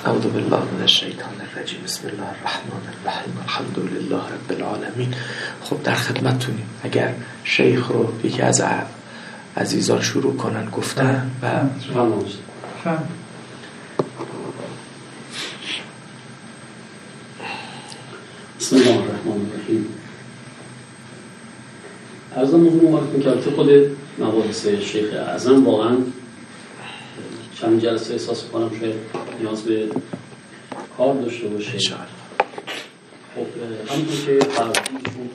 اعوذ بالله من الشیطان الرجیم. بسم الله الرحمن الرحیم. الحمد لله رب العالمین. خب در خدمتتونیم. اگر شیخ رو یکی از عزیزان شروع کنن گفتن و بسم الله الرحمن الرحیم. عرضم موضوع معرفی که خود مباحث شیخ اعظم واقعا چند جلسه احساس کنم شاید نیاز به کار داشته باشه انشاءالله. خب همونطور که فرمودیشون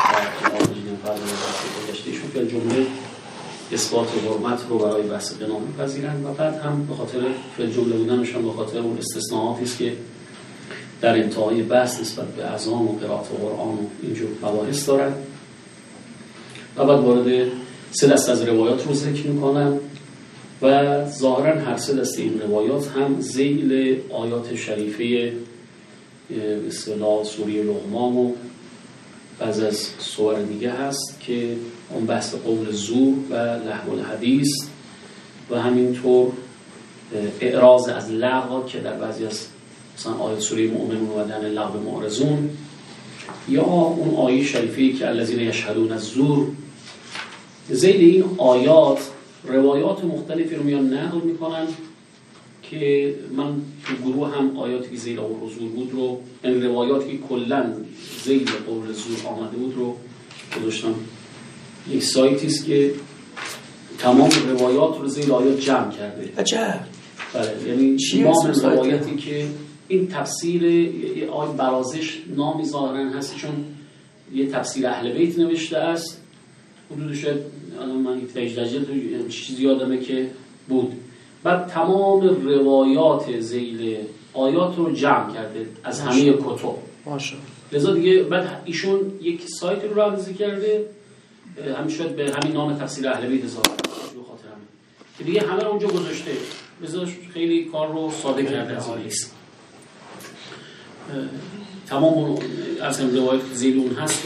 ایشون که جمله اثبات حرمت رو برای بحث قنا می‌پذیرند و بعد هم به خاطر فعل جمله بودنشون به خاطر اون استثناءاتی است که در انتهای بحث نسبت به اذان و قرائت قرآن و اینجور مباحث دارن و بعد وارد سه دسته از روایات رو ذکر می‌کنن و ظاهراً هر سه دسته این روایات هم ذیل آیات شریفه به اصطلاح سوره لقمان و بعض از سور دیگه هست که اون بحث قول زور و لهو الحدیث و همینطور اعراض از لغو که در بعضی از مثلا آیات سوره مؤمنون و دن لغو معرضون یا اون آیه شریفه که الذین یشهدون الزور. ذیل این آیات روایات مختلفی رو میان نقل میکنن که من تو گروه هم آیاتی که ذیل قول زور بود رو، یعنی روایاتی که کلا ذیل قول زور آمده بود رو گذاشتم. یک سایتی است که تمام روایات رو ذیل آیات جمع کرده. عجب. بله، یعنی تمام روایاتی که این تفسیر آیه برازش نامی ظاهرا هست چون یه تفسیر اهل بیت نوشته است، حدودش الان من 18 جلد چیزی یادمه که بود. بعد تمام روایات ذیل آیات رو جمع کرده از همه کتب. ماشاءالله. لذا دیگه بعد ایشون یک سایت رو رمزی کرده همین شد به همین نام تفسیر اهل بیت اضافه به خاطر همین که دیگه همه رو اونجا گذاشته. لذا خیلی کار رو ساده کرده از آلیس. تمام اصلا روایات ذیل اون هست رو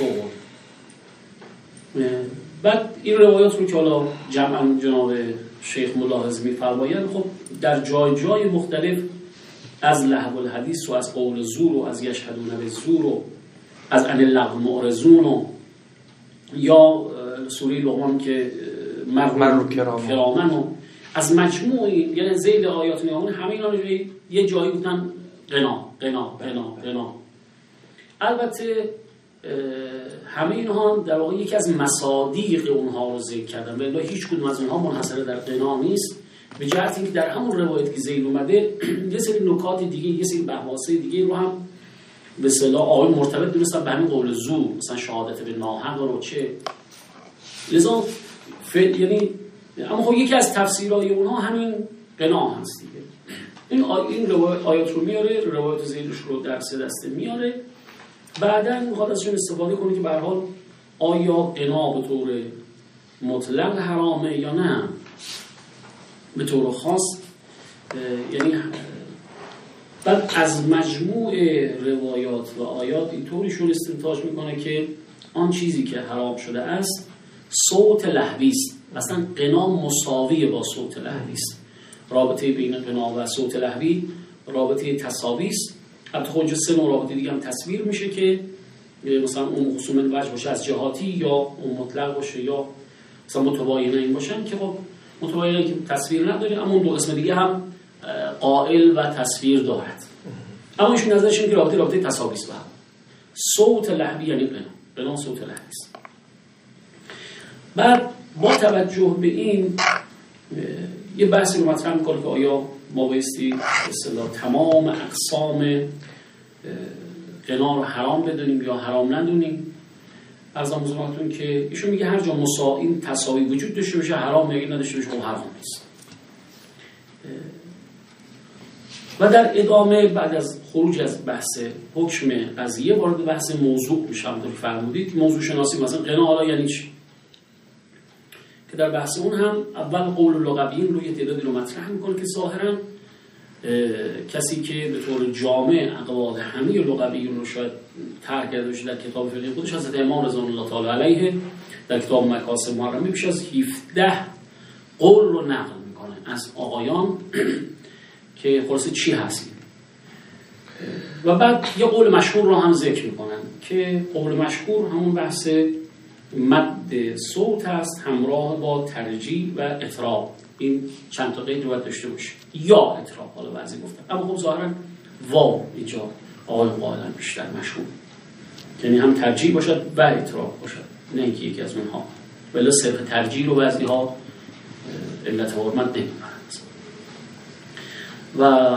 بعد این روایات رو که حالا جمعاً جناب شیخ ملاحظ می‌فرمایند خب در جای مختلف از لهو الحدیث و از قول زور و از یشهدون بالزور و از عن اللغو معرضون و یا سوره لقمان که مروا کرامن و از مجموعی یعنی ذیل آیات نیامون همه اینا رو یه جایی گفتن قنا. البته همه اینها در واقع یکی از مصادیق اونها رو ذکر کردن، ولی هیچ کدوم از اونها منحصر در قنا نیست، به جهت اینکه در همون روایت که ذیل اومده یه سری نکات دیگه، یه سری بحث دیگه رو هم به اصطلاح آقای مرتبط دونستن به همین قول زور، مثلا شهادت به ناحق رو چه لذا یعنی اما خب یکی از تفسیرهای اونها همین قنا هست دیگه. این آیات رو میاره، روایت ذیلش رو در سه دسته میاره، بعداً میخواد ازشون استفاده کنه که به هر حال آیا قنا به طور مطلق حرامه یا نه به طور خاص. یعنی بعد از مجموع روایات و آیات اینطوریشون استنتاج میکنه که آن چیزی که حرام شده است صوت لهوی است. اصلا قنا مساوی با صوت لهوی است. رابطه بین قنا و صوت لهوی رابطه تساوی است. البته خود سه نوع رابطه دیگه هم تصویر میشه که مثلا اون مخصوم وجه باشه از جهاتی یا اون مطلق باشه یا مثلا متباینین باشن که خب متباینین که تصویر نداره اما اون دو قسم دیگه هم قائل و تصویر دارد. اما ایشون نظرش اینه که رابطه تساوی است. صوت لهوی یعنی قنا صوت لهوی است. بعد با توجه به این یه بحثی رو مطرح می‌کنه که آیا ما بایستی به اصطلاح تمام اقسام قنا رو حرام بدونیم یا حرام ندونیم. عرضم حضورتون که ایشون میگه هر جا این تساوی وجود داشته باشه حرام، میگه نداشته باشه حرام نیست. و در ادامه بعد از خروج از بحث حکم قضیه وارد بحث موضوع میشم. همونطور که فرمودید موضوع شناسی مثلا قنا حالا یعنی چی که در بحث اون هم اول قول لغویین رو یه تعدادی رو مطرح میکنه که ظاهرا کسی که به طور جامع اقوال همه لغویین رو شاید طرح کرده باشه در کتاب فقه خودش حضرت امام رضوان الله تعالی علیه در کتاب مکاسب محرمه بیش از 17 قول رو نقل میکنه از آقایان که خلاصه چی هستیم و بعد یه قول مشهور رو هم ذکر میکنن که قول مشهور همون بحث مد صوت است همراه با ترجیع و اطراب. این چند تا قید رو باید داشته باشه، یا اطراب، حالا بعضی گفتن، اما خب ظاهرا واو اینجا آقای قائلن بیشتر مشهور، یعنی هم ترجیع باشد و اطراب باشد، نه اینکه یکی از اونها. ولی صرف ترجیع رو بعضی ها علت حرمت نمی‌برند. و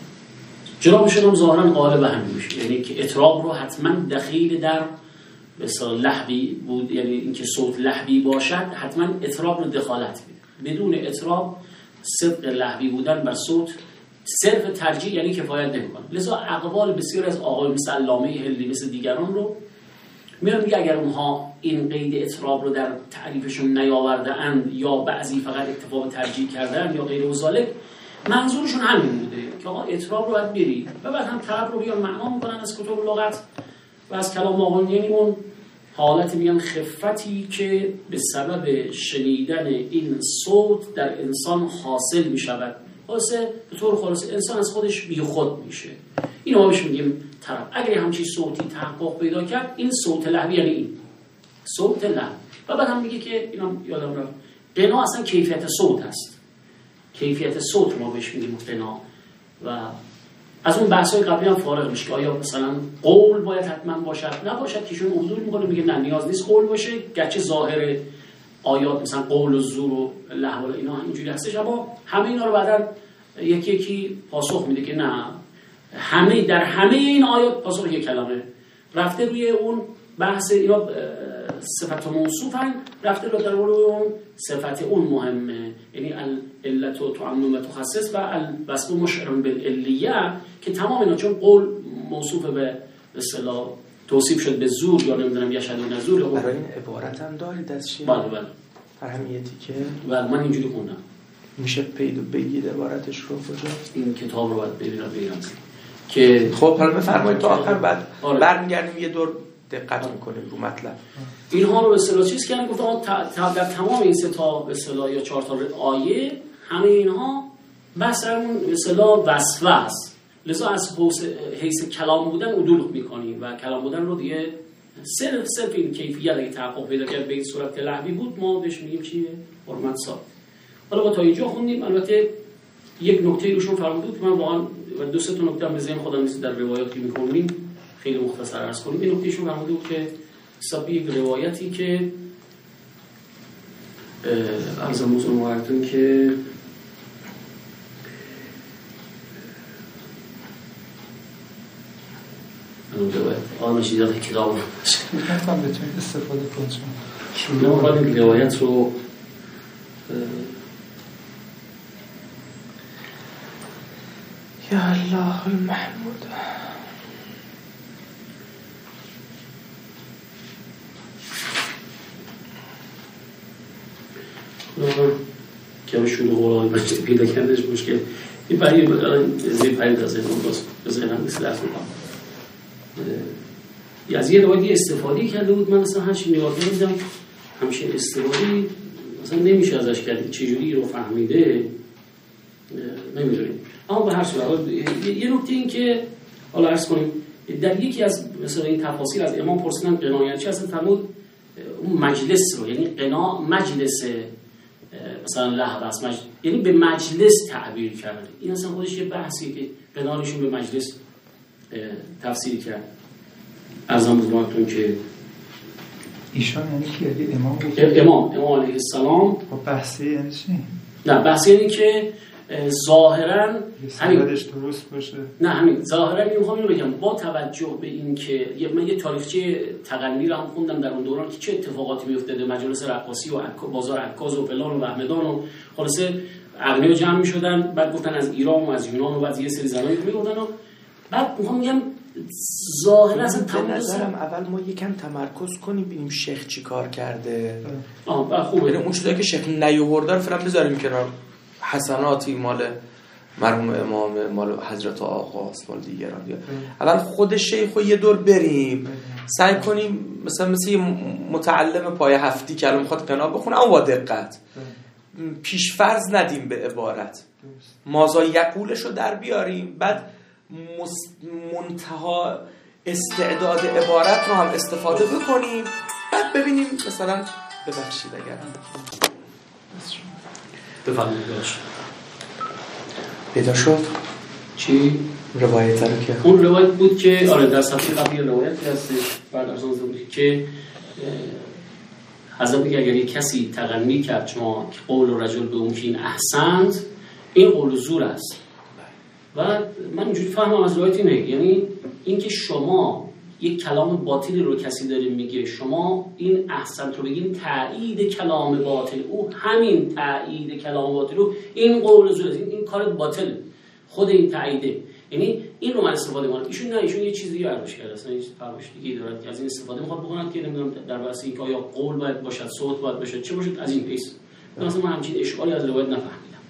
جنابشون هم ظاهرا قائل به همین میشه، یعنی که اطراب رو حتما دخیل در مثلا لحبی بود، یعنی اینکه صوت لحبی باشد حتما اطراب رو دخالت میده. بدون اطراب صدق لحبی بودن بر صوت صرف ترجیح یعنی کفایت نمیکنه. لذا اقوال بسیار از آقای مثل علامه هلی مثل دیگران رو میرم میگه اگر اونها این قید اطراب رو در تعریفشون نیاورده اند یا بعضی فقط اکتفا به ترجیح کردن یا غیر ذالک، منظورشون همین بوده که آقا اطراب رو باید بری و بعد هم طرف رو بیان معنا میکنن از کتب لغت و از کلام آقایون، یعنی اون حالت میگن خفتی که به سبب شنیدن این صوت در انسان حاصل میشود، واسه به طور خلاص انسان از خودش بی خود میشه. اینو ما بهش میگیم طرب. اگر همچین صوتی تحقق پیدا کرد، این صوت لحوی یعنی این صوت لحو. و بعد هم میگه که اینا یادم رفت، غنا اصلا کیفیت صوت است، کیفیت صوت ما بهش میگیم غنا. و از اون بحث‌های قبلی هم فارغ میشه که آیا مثلا قول باید حتما باشد نباشد، که شون عدول میکنه میگه نه نیاز نیست قول باشه، گرچه ظاهر آیات مثلا قول و زور و لهو و اینا اینجوری هستش، اما همه اینا رو بعداً یکی یکی پاسخ میده که نه، همه در همه این آیات پاسخ یک کلمه رفته روی اون بحث اینا صفت موصوفن، رفته رو در روی اون صفت اون مهمه، یعنی علت و تعمم و تخصص و الوصف مشعر بالعلیه، که تمام اینا چون قول موصوف به اصطلاح توصیف شد به زور یا نمیدونم یشهدون زور. برای این عبارت هم دارید از چیه؟ بله فرهمیتی که بله من اینجوری خوندم. میشه پیدا بگید عبارتش رو کجا؟ این کتاب رو باید ببینم که خب حالا بفرمایید تا آخر بعد برمیگردیم یه دور دقت میکنیم رو مطلب. اینها رو به اصطلاح چیز کردن، گفتم در تمام این سه تا به اصطلاح یا 4 تا آیه همه اینها بحثمون به اصطلاح وصفه است. لذا از حیث کلام بودن عدول میکنیم و کلام بودن رو دیگه صرف این کیفیت اگه تحقق پیدا کرد به این صورت لحوی بود ما بهش میگیم چیه؟ حرمت صاحب. حالا با تا اینجا خوندیم. البته یک نکته روشون فرمود بود که من واقعا و 2-3 تا نکته هم به ذهن خودم نیست در روایاتی می‌خونیم خیلی مختصر عرض کنیم. این نکتهشون فرمود بود که حساب یک روایتی که عرض موضوع مورتون که آنشی داده کتاب نفتم بتونید استفاده کنید. شما باید این روایت رو یا الله المحمود. که همه شروع قرآن بچه پیدا کردش مشکل این برای زیر پرید از این باز به ذهنم نیست درست میکنم. از یه روایتی استفاده کرده بود، من اصلا هرچی نگاه کردم همچین استفاده اصلا نمیشه ازش کرد، چجوری رو فهمیده نمیدونیم. اما به هر صورت یه نکته این که حالا عرض کنیم در یکی از مثلا این تفاصیل از امام پرسیدن قنا یعنی چی، اصلا فرمود اون مجلس رو، یعنی قنا مجلس مثلا لحظه است، یعنی به مجلس تعبیر کرده. این اصلا خودش یه بحثی که قناشون به مجلس تفسیر کرد. ارزم بزرگتون که ایشان یعنی کی؟ یعنی امام بود؟ امام علیه السلام. بحثی یعنی چی؟ نه بحثی یعنی که ظاهراً همین درست باشه. نه همین ظاهراً میخوام اینو بگم با توجه به این که من یه تاریخچه تقنی رو هم خوندم در اون دوران که چه اتفاقاتی میافتاده، مجالس رقاصی و بازار عکاز و فلان و بهمدان و خلاصه اغنیا جمع میشدن، بعد گفتن از ایران و از یونان و بعد یه سری زنایی میگفتن و بعد میخوام میگم ظاهرا اصلا به نظرم اول ما یکم تمرکز کنیم ببینیم شیخ چی کار کرده. خوبه. یعنی اون چیزایی که شیخ نیاورده رو فعلا بذاریم کنار، حسناتی مال مرحوم امام، مال حضرت آقاست، مال دیگران. اول خود شیخو یه دور بریم سعی کنیم مثل یه متعلم پای هفتی که الان میخواد قنا بخونه اما با دقت پیش فرض ندیم به عبارت، مازا یقولش رو در بیاریم، بعد منتها استعداد عبارت رو هم استفاده بکنیم، بعد ببینیم مثلا ببخشید اگر بفرمایید. پیدا شد چی؟ روایت رو که اون روایت بود که آره در صفحه قبلی روایتی هستش بعد از اون بود که حضرت میگه اگر یک کسی تغنی کرد شما که قول رجل به ممکن احسنت، این قول زور است. و من اینجوری فهمم از روایت اینه، یعنی اینکه شما یک کلام باطلی رو کسی داره میگه، شما این احسنت رو بگین تایید کلام باطل او، همین تایید کلام باطل او این قول زور است، این کار باطل، خود این تاییده. یعنی این رو من استفاده می‌کنم. ایشون یه چیز دیگه عرض کرده، اصلا هیچ فرقش دیگه داره که از این استفاده می‌خواد بکنن که نمیدونم در واسه اینکه آیا قول باید باشد، صوت باید باشد، چه باشد، از این پیس. مثلا من همچین اشکالی از روایت نفهمیدم.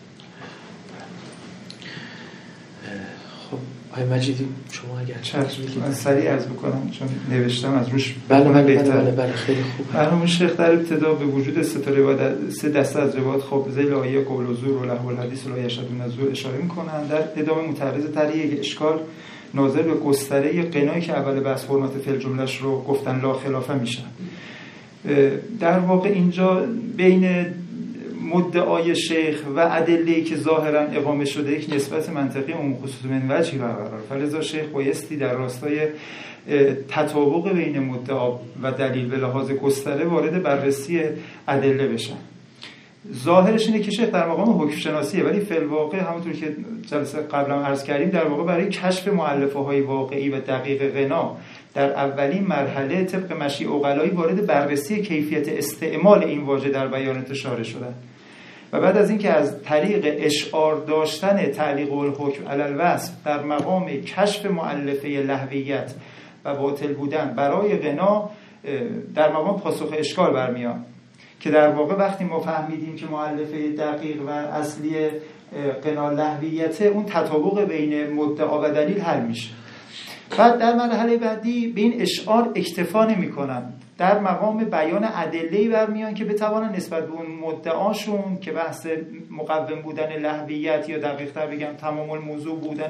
خب آقای مجیدی شما اگر من سریع عرض بکنم چون نوشتم از روش. بله خیلی خوب. مرحوم شیخ در ابتدا به وجود سه دسته از روایات خب ذیل آیه قول و زور و لهو الحدیث و لا یشهدون الزور اشاره می‌کنن. در ادامه متعرض تر یک اشکال ناظر به گستره قنایی که اول بحث حرمت فعل جمله‌اش رو گفتن لا خلافه میشن. در واقع اینجا بین مدعای شیخ و ادله‌ای که ظاهراً اقامه شده یک نسبت منطقی عموم خصوص من وجهی برقرار. فلذا شیخ بایستی در راستای تطابق بین مدعا و دلیل به لحاظ گستره وارد بررسی ادله بشن. ظاهرش اینه که شیخ در مقام حکم شناسیه، ولی فی الواقع همونطور که جلسه قبلا عرض کردیم در واقع برای کشف مؤلفه‌های واقعی و دقیق غنا در اولین مرحله طبق مشیع عقلایی وارد بررسی کیفیت استعمال این واژه در بیان اشاره شدن و بعد از اینکه از طریق اشعار داشتن تعلیق الحکم علی الوصف در مقام کشف مؤلفه لهویت و باطل بودن برای غنا در مقام پاسخ اشکال برمیاد که در واقع وقتی ما فهمیدیم که مؤلفه دقیق و اصلی غنا لهویت، اون تطابق بین مدعا و دلیل حل میشه. بعد در مرحله بعدی به این اشعار اکتفا نمی‌کنن، در مقام بیان ادله‌ای برمیان که بتوانن نسبت به اون مدعاشون که بحث مقوم بودن لهویت یا دقیق‌تر بگم تمام الموضوع بودن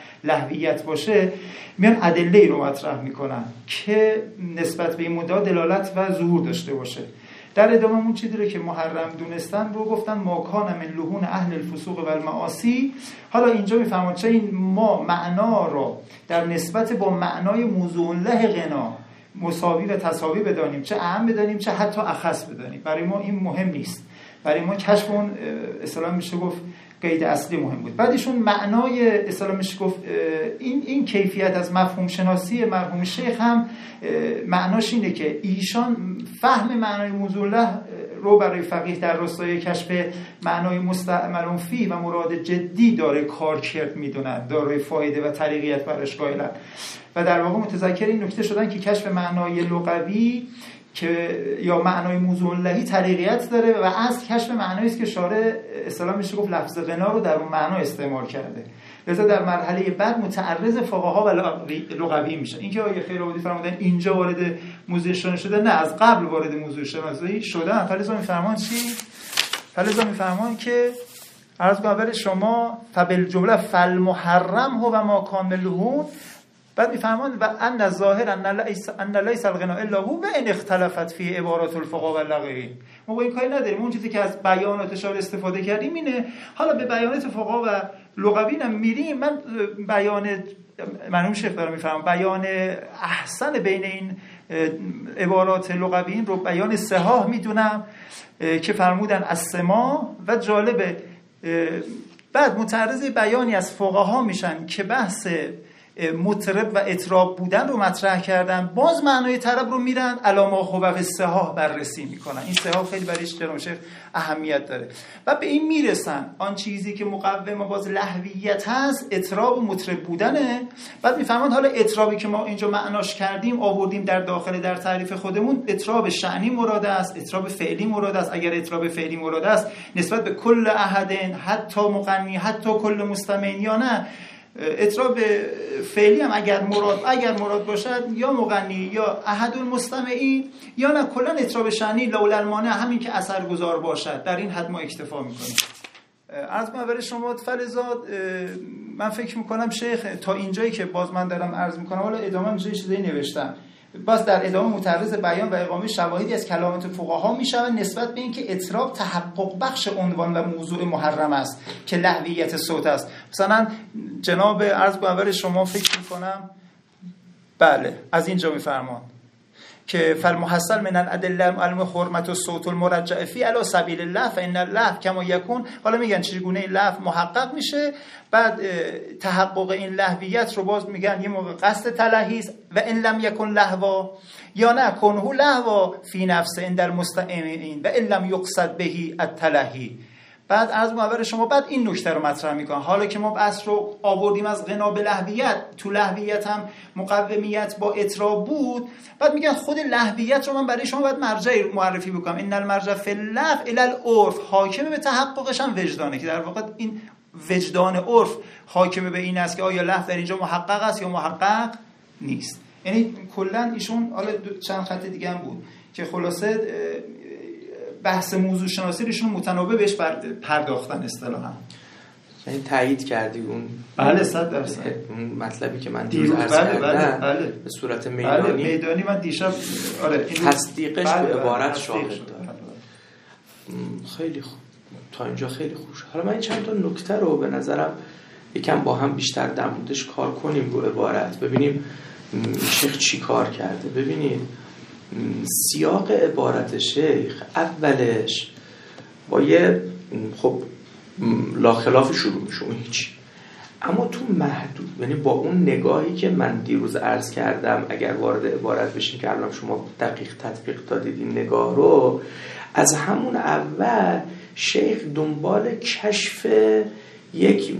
لهویت باشه، میان ادله‌ای رو مطرح می‌کنن که نسبت به این مدعا دلالت و ظهور داشته باشه. در ادامه اون چیزی رو که محرم دونستن رو گفتن ما کان من لحون اهل الفسوق و المعاصی. حالا اینجا میفهمن چه این ما معنا رو در نسبت با معنای موضوع له غنا مساوی و تساوی بدانیم، چه اهم بدانیم چه حتی اخص بدانیم. برای ما این مهم نیست، برای ما کشف اون اصطلاحاً میشه گفت قید اصلی مهم بود. بعدشون معنای اصطلاحاً میشه گفت این کیفیت از مفهوم شناسی مرحوم شیخ هم معناش اینه که ایشان فهم معنای موضوع له رو برای فقیه در راستای کشف معنای مستعمل فی و مراد جدی داره کارکرد میدونن، داره فایده و طریقیت برش قائلن و در واقع متذکر این نکته شدن که کشف معنای لغوی که یا معنای موضوع لهی طریقیت داره و اصل کشف معنایی است که شارع اصطلاحاً میشه گفت لفظ غنا رو در اون معنا استعمال کرده. لذا در مرحله بعد متعرض فقها و لغوی میشه. اینکه آیه خیرآبادی فرمودن اینجا وارد موضوع شناسی شده، نه از قبل وارد موضوع شناسی شدن. فلذا میفرمان چی؟ فلذا میفرمان که عرض کنم اول شما فبالجمله فالمحرم هو و ما کان لهون، بعد میفرمان و ان الظاهر ان ليس الغنا الا هو و ان اختلفت فی عبارات الفقها و لغوی. ما با این کاری نداریم، اون چیزی که از بیانات اشاره استفاده کردیم اینه. حالا به بیانات فقها و لغوی هم میریم. من بیان مرحوم شیخ دارم میفرمام بیان احسن بین این عبارات لغوی رو بیان صحاح میدونم که فرمودن السماع و جالبه بعد متعرض بیانی از فقها میشن که بحث مطرب و اطراب بودن رو مطرح کردن، باز معنای طرب رو میرن علامه خوبه صحاح بررسی میکنن. این صحاح خیلی برای جناب شیخ اهمیت داره و به این میرسن آن چیزی که مقوم باز لهویت هست اطراب و مطرب بودنه. بعد میفهمن حالا اطرابی که ما اینجا معناش کردیم آوردیم در داخل در تعریف خودمون، اطراب شأنی مراد است، اطراب فعلی مراد است. اگر اطراب فعلی مراد است نسبت به کل احدن حتی مغنی حتی کل مستمع یا نه، اطراب فعلی هم اگر مراد باشد یا مغنی یا احد المستمعین یا نه کلا اطراب شأنی لولا المانع همین که اثرگذار باشد، در این حد ما اکتفا میکنیم. عرض کنم برای شما فلزاد من فکر میکنم شیخ تا اینجایی که باز من دارم عرض میکنم، حالا ادامه میشه چیزایی نوشتم، باز در ادامه متعرض بیان و اقامه شواهدی از کلامات فقها میشود نسبت به اینکه اطراب تحقق بخش عنوان و موضوع محرم است که لهویت صوت است. مثلا جناب عرض گوهر شما فکر میکنم بله از اینجا میفرمان که فالمحصل من الادله علم حرمت الصوت المرجع فی علی سبیل الله فان اللهو کما یکون، حالا میگن چگونه لهو محقق میشه، بعد تحقق این لهویت رو باز میگن یه موقع قصد تلهی است و ان لم یکن لهوا یا نه کنه لهوا فی نفس عند المستمعین و ان لم یقصد به التلهی. بعد عرض معبر شما بعد این نکته رو مطرح میکنن. حالا که ما بحث رو آوردیم از غنا به لهویت، تو لهویت هم مقومیت با اطراب بود، بعد میگن خود لهویت رو من برای شما باید مرجع معرفی بکنم. ان المرجع فی اللهو الی العرف، حاکم به تحققش هم وجدانه، که در واقع این وجدان عرف حاکم به این است که آیا لهو در اینجا محقق است یا محقق نیست. یعنی کلا ایشون حالا چند خط دیگه هم بود که خلاصه بحث موضوع شناسی ایشون متناوب بهش پرداختن اصطلاحا. یعنی تایید کردی اون بله 100% اون مطلبی که من دیروز عرض کردم بله. به صورت میدانی میدانی من دیشب تصدیقش به عبارت شاهد دارم. خیلی خوب، تا اینجا خیلی خوب شد. حالا من چند تا نکته رو به نظرم یکم با هم بیشتر در موردش کار کنیم رو عبارت، ببینیم شیخ چی کار کرده. ببینید سیاق عبارت شیخ اولش با یه خب لا خلاف شروع میشه هیچ، اما تو محدود، یعنی با اون نگاهی که من دیروز عرض کردم اگر وارد عبارت بشین که الان شما دقیق تطبیق دادید این نگاه رو، از همون اول شیخ دنبال کشف یک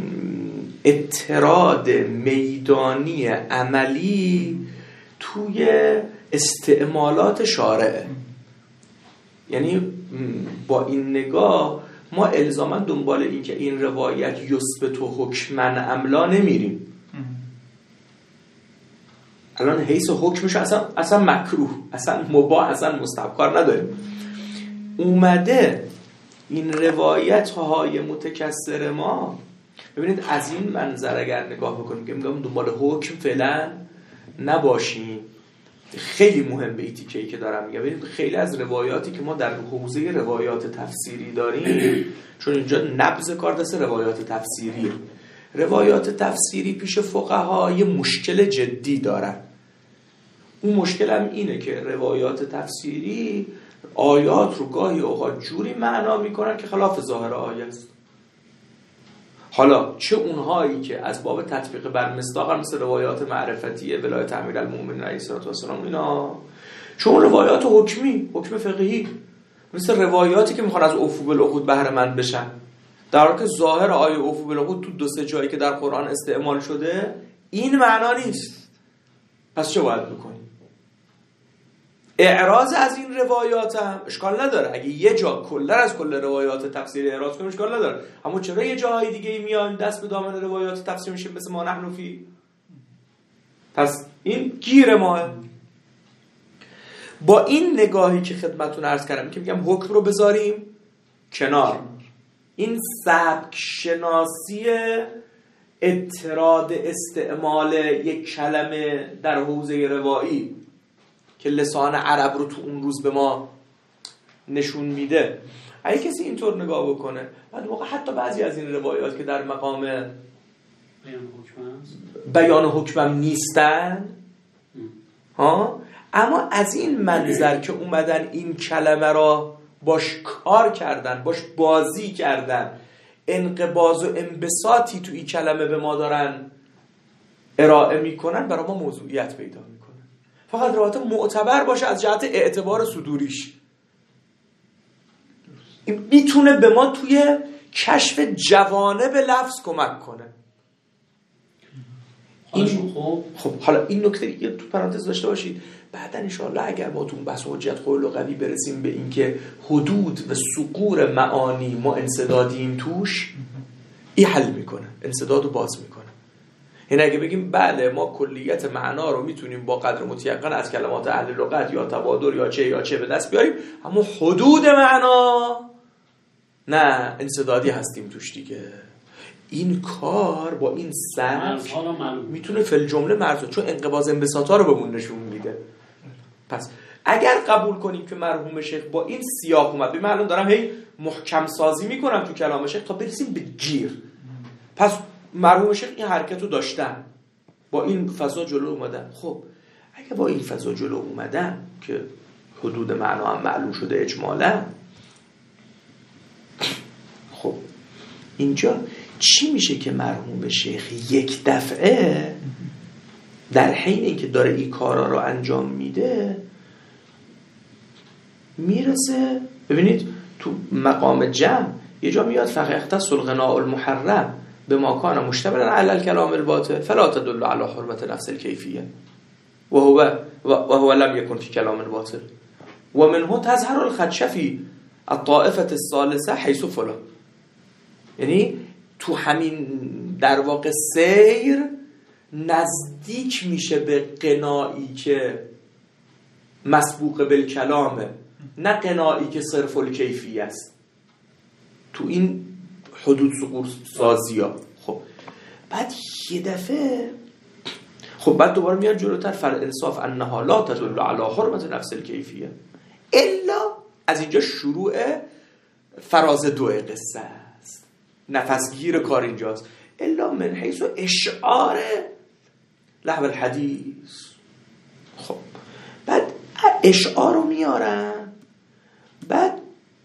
اطراد میدانی عملی توی استعمالات شارعه. یعنی با این نگاه ما الزاما دنبال این که این روایت یثبت حکمن املا نمیریم. الان حیث حکمش اصلا مکروه، اصلا مباح، اصلا مستحب کار نداریم. اومده این روایت های متکثر ما، ببینید از این منظر اگر نگاه بکنیم که میگم دنبال حکم فعلا نباشیم. خیلی مهم به تیکه‌ای که دارم میگم، ببینید خیلی از روایاتی که ما در حوزه روایات تفسیری داریم، چون اینجا نبض کار دست روایات تفسیری، روایات تفسیری پیش فقها یه مشکل جدی دارن. اون مشکل هم اینه که روایات تفسیری آیات رو گاهی اوقات جوری معنا میکنن که خلاف ظاهر آیه است. حالا چه اونهایی که از باب تطبیق بر مصداق مثل روایات معرفتیه ولایت امیرالمومنین علیه السلام اینا، چون روایات حکمی، حکم فقهی، مثل روایاتی که میخوان از عفو بالعقود بهره مند بشن، در حالی که ظاهر آیه عفو بالعقود تو دو سه جایی که در قرآن استعمال شده این معنا نیست. پس چه باید بکنیم؟ اعراض از این روایات هم اشکال نداره، اگه یه جا کلا از کل روایات تفسیری اعراض کنیم اشکال نداره، اما چرا یه جاهای دیگه میان دست به دامن روایات تفسیر میشه مثل ما نحن فی؟ پس این گیر ماه. با این نگاهی که خدمتتون عرض کردم که میگم حکم رو بذاریم کنار، این سبک شناسی اطراد استعمال یک کلمه در حوزه روایی که لسان عرب رو تو اون روز به ما نشون میده، اگه کسی اینطور نگاه بکنه بعد موقع حتی بعضی از این روایات که در مقام بیان حکمم نیستن اما از این منظر که اومدن این کلمه را باش کار کردن، باش بازی کردن، انقباض و انبساطی تو این کلمه به ما دارن ارائه میکنن، برای ما موضوعیت پیدا میکنن. فقط روایت معتبر باشه از جهت اعتبار صدوریش، این میتونه به ما توی کشف جوانب لفظ کمک کنه. این خب حالا این نکته دیگه تو پرانتز داشته باشید، بعدا انشاءالله اگر ما تو بحث حجت قول و قوی برسیم به این که حدود و سقور معانی ما انسدادیم توش، این حل میکنه، انسداد رو باز میکنه. یعنی اگه بگیم بله ما کلیت معنا رو میتونیم با قدر متیقن از کلمات اهل لغت یا تبادر یا چه به دست بیاریم، اما حدود معنا نه، انسدادی هستیم توش دیگه. این کار با این سبک میتونه فی الجمله مرزها، چون انقباض انبساطا رو بهمون نشون میده. پس اگر قبول کنیم که مرحوم شیخ با این سیاق اومد، من الان دارم هی محکم سازی میکنم تو کلام شیخ تا برسیم به گیر. پس مرحوم شیخ این حرکت رو داشتن، با این فضا جلو اومدن. خب اگه با این فضا جلو اومدن که حدود معنا هم معلوم شده اجمالا، خب اینجا چی میشه که مرحوم شیخ یک دفعه در حین اینکه داره این کارا رو انجام میده میرسه؟ ببینید تو مقام جمع یه جا میاد فقط اختص الغناء المحرم به ما کان مشتملا علی الکلام الباطل فلا تدل علی حرمت نفس الکیفیه و هو لم يكن في كلام الباطل ومنه تظهر الخدشه في الطائفه الثالثه حيث فلان. یعنی تو همین در واقع سیر نزدیک میشه به قنایی که مسبوق بالکلامه، نه قنایی که صرف الکیفی است تو این حدود سقوط سازی ها. خب بعد یه دفعه خب بعد دوباره میاد جلوتر فالانصاف انها لا تدل علی حرمت نفس الکیفیه الا، از اینجا شروع فراز دو قصه است، نفسگیر کار اینجاست، الا من حیث اشعار لهو الحدیث. خب بعد اشعار رو میارن، بعد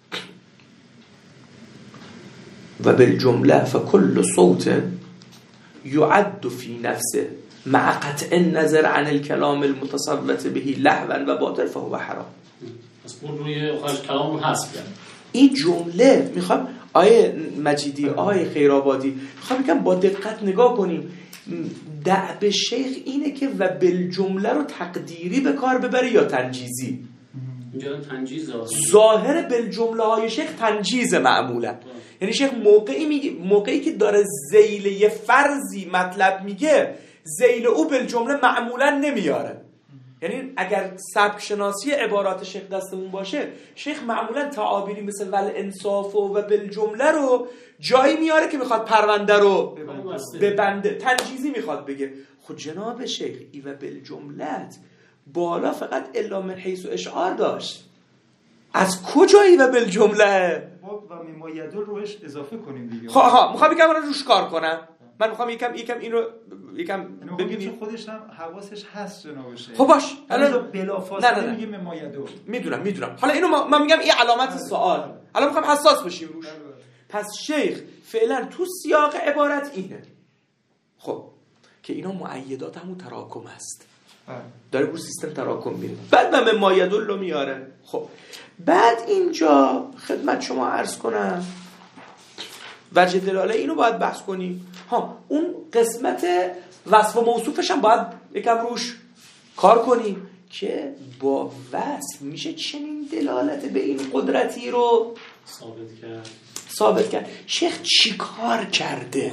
و بالجمله فكل صوت يعد في نفسه مع قطع النظر عن الكلام المتسلط به لهوا و باطل فهو حرام. پس اون روی آخرش کلام حذف کرد. این جمله میخوام آیه مجیدی، آیه خیرآبادی، میخوام بگم با دقت نگاه کنیم. دعب شیخ اینه که و بالجمله رو تقدیری به کار ببره یا تنجیزی. اینجا تنجیز ظاهر بالجمله های شیخ تنجیز معمولا. یعنی شیخ موقعی که داره ذیل یه فرضی مطلب میگه، ذیل او بالجمله معمولا نمیاره. یعنی اگر سبک شناسی عبارات شیخ دستمون باشه، شیخ معمولا تعابیری مثل والانصاف و بالجمله رو جایی میاره که میخواد پرونده رو ببنده، تنجیزی میخواد بگه. خود جناب شیخ ای و بالجملت بالا فقط الا من حیث و اشعار داشت. از کجایی و بالجمله و میمایدل روش اضافه کنیم دیگه. ها میخوام یکم روش کار کنم. من میخوام یکم این رو ببینید خودش هم حواسش هست جناب شیخ. خب باش الان بلافاصله میگه میمایدل. میدونم. حالا اینو من میگم این علامت سوال. الان میخوام حساس بشیم روش. پس شیخ فعلا تو سیاق عبارت اینه. خب که اینا مؤیدات همون تراکم است. داره رو سیستم تراکم میره. بعد من مایدل رو میاره. خب بعد اینجا خدمت شما عرض کنم وجه دلاله اینو باید بحث کنیم. اون قسمت وصف و موصوفش هم باید یکم روش کار کنیم که با وصف میشه چنین دلالت به این قدرتی رو ثابت کرد. شیخ چی کار کرده؟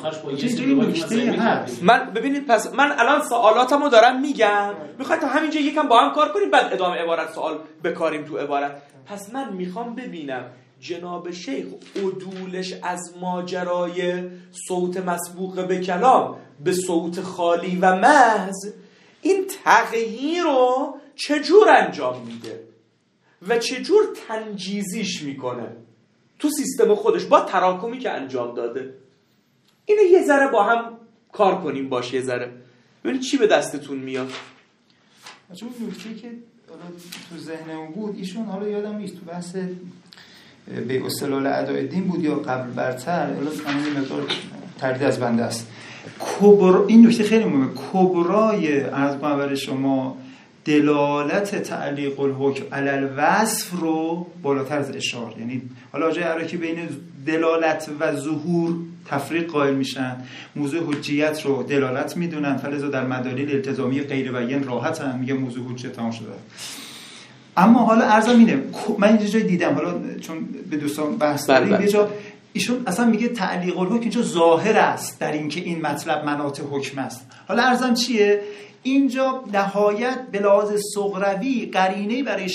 من ببینید، پس من الان سوالاتمو دارم میگم، میخواید تا همینجا یکم با هم کار کنیم، بعد ادامه عبارت سوال بکاریم تو عبارت. پس من میخوام ببینم جناب شیخ عدولش از ماجرای صوت مسبوق به کلام به صوت خالی و محض، این تغییر رو چجور انجام میده و چجور تنجیزیش میکنه تو سیستم خودش با تراکمی که انجام داده. اینو یه ذره با هم کار کنیم باشه، یه ذره ببینید چی به دستتون میاد. چون نکته که تو ذهنم بود ایشون، حالا یادم نیست تو بحث به اصطلاح ادای دین بود یا قبل برتر، حالا همین مقدار تردید از بنده است. این نکته خیلی مهمه. کبرای عرض برای شما دلالت تعلیق الحکم علی الوصف رو بالاتر از اشار، یعنی حالا جای عراقی بین دلالت و ظهور تفریق قائل میشن، موضوع حجیت رو دلالت میدونن، فلذا در مدالل التزامی غیر بیان راحت هم میگه موضوع حجیت تمام شده. اما حالا عرضم اینه، من یه جای دیدم، حالا چون به دوستان بحث داریم، یه جا ایشون اصلا میگه تعلیق الحکم اینجا ظاهر است در اینکه این مطلب مناط حکم است. حالا عرضم چیه؟ اینجا نهایت به لحاظ صغروی قرینه‌ای برای شیخ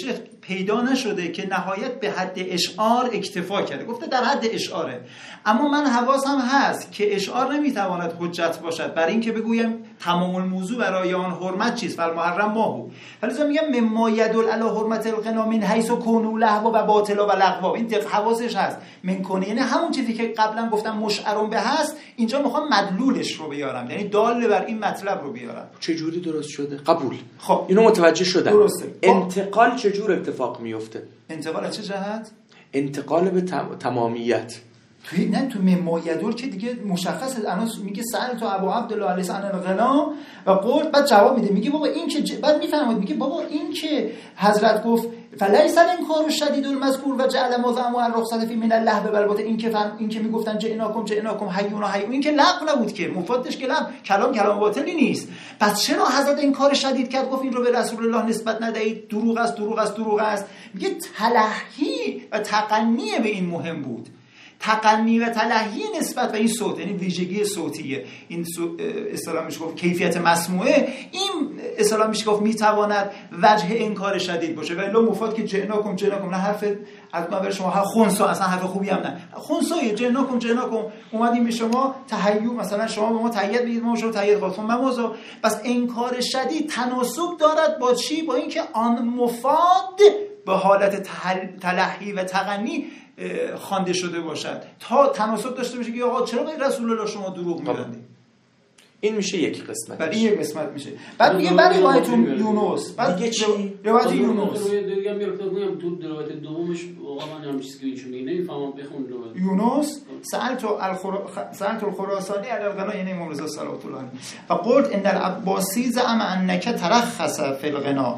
پیدا نشده که نهایت به حد اشعار اکتفا کرده، گفته در حد اشعاره. اما من حواسم هست که اشعار نمیتواند حجت باشد برای اینکه بگویم تمام الموضوع برای آن حرمت چیست، فالمحرم ماهو. ولی میگم مما یدل علی حرمت الغنا من حیث کونوا لهو و باطلا و لغوا، این حواسش هست من کنه، یعنی همون چیزی که قبلا گفتم مشعرون به هست، اینجا میخوام مدلولش رو بیارم، یعنی دال بر این مطلب رو بیارم. چه جوری درست شده؟ قبول. خب اینو متوجه شدم. درسته. انتقال چه جور اتفاق میفته؟ انتقال از چه جهت؟ انتقال به تمامیت. تو ممایدول که دیگه مشخصه. الان میگه سأل تو ابو عبدالله علیه عن الغنا و قول، بعد جواب میده، میگه بابا این که بعد میفهمید، میگه بابا این که حضرت گفت فلیس الانکار شدید المذکور و جعل مذعم الرخصت فی من اللهو بالباطل، این که میگفتن جئناکم حیون این که لغو نبود، که مفادش که کلام باطلی نیست. پس چرا حضرت انکار شدید کرد، گفت این رو به رسول الله نسبت ندهید، دروغ است. میگه تلهی و تقنی به این مهم بود، تقنی و تلهی نسبت و این صوت، یعنی ویژگی صوتیه، این اصطلاح میشه گفت کیفیت مسموعه، این اصطلاح میشه گفت میتواند وجه انکار شدید باشه. و الا مفاد که جئناکم نه حرف از من شما خنثا، اصلا حرف خوبی هم نه، خنثای جئناکم اومدیم به شما تحیو، مثلا شما به ما تحیت بگید، ما شما تحیت خواستم مموزا. پس انکار شدید تناسب دارد با چی؟ با اینکه آن مفاد به حالت تلهی و تقنی خوانده شده باشد، تا تناسب داشته باشه که آقا چرا به رسول الله شما دروغ می‌گید. این میشه یک قسمت. بعد این یک قسمت میشه. بعد میگه برای روایت یونس، بعد دیگه چی؟ روایت یونس. دیگه میگم تو روایت دومش واقعا من هم چیزی که ایشون میگه نمیفهمم، بخون روایت یونس. سألت الخراسانی علی الغنا، یعنی امام رضا صلوات الله علیه و قلت ان العباسی زعم انک ترخص فی الغنا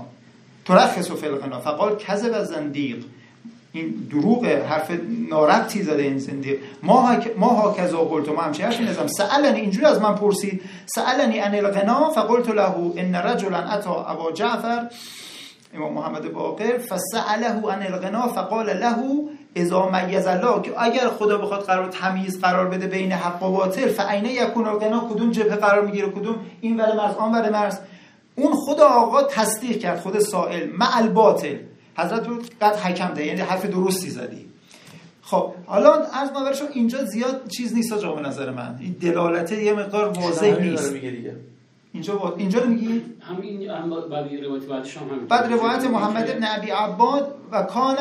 فقال کذب الزندیق، این دروغ، حرف ناربطی زده این زندیق. ما ها کذا قلت، ما همچه حرفی نزم. سألنی، اینجوری از من پرسید، سألنی عن الغنا فقلت له ان رجلا اتا ابا جعفر امام محمد باقر فسأله عن الغنا فقال له اذا میز الله، که اگر خدا بخواد تمیز قرار بده بین حق و باطل، فاین یکون الغنا، کدوم جبهه قرار میگیره، کدوم این ور مرز آن ور مرز. اون خدا آقا تصدیق کرد، خود سائل مع الباطل، حضرت رو قد حکم ده، یعنی حرف درستی زدی. خب حالا عرض مبرشون اینجا زیاد چیز نیست جا به نظر من، این دلالت یه مقدار واضح نیست. اینجا رو میگی همین بعد روایت بعدش هم همین، بعد روایت محمد ابن ابی عباد و کان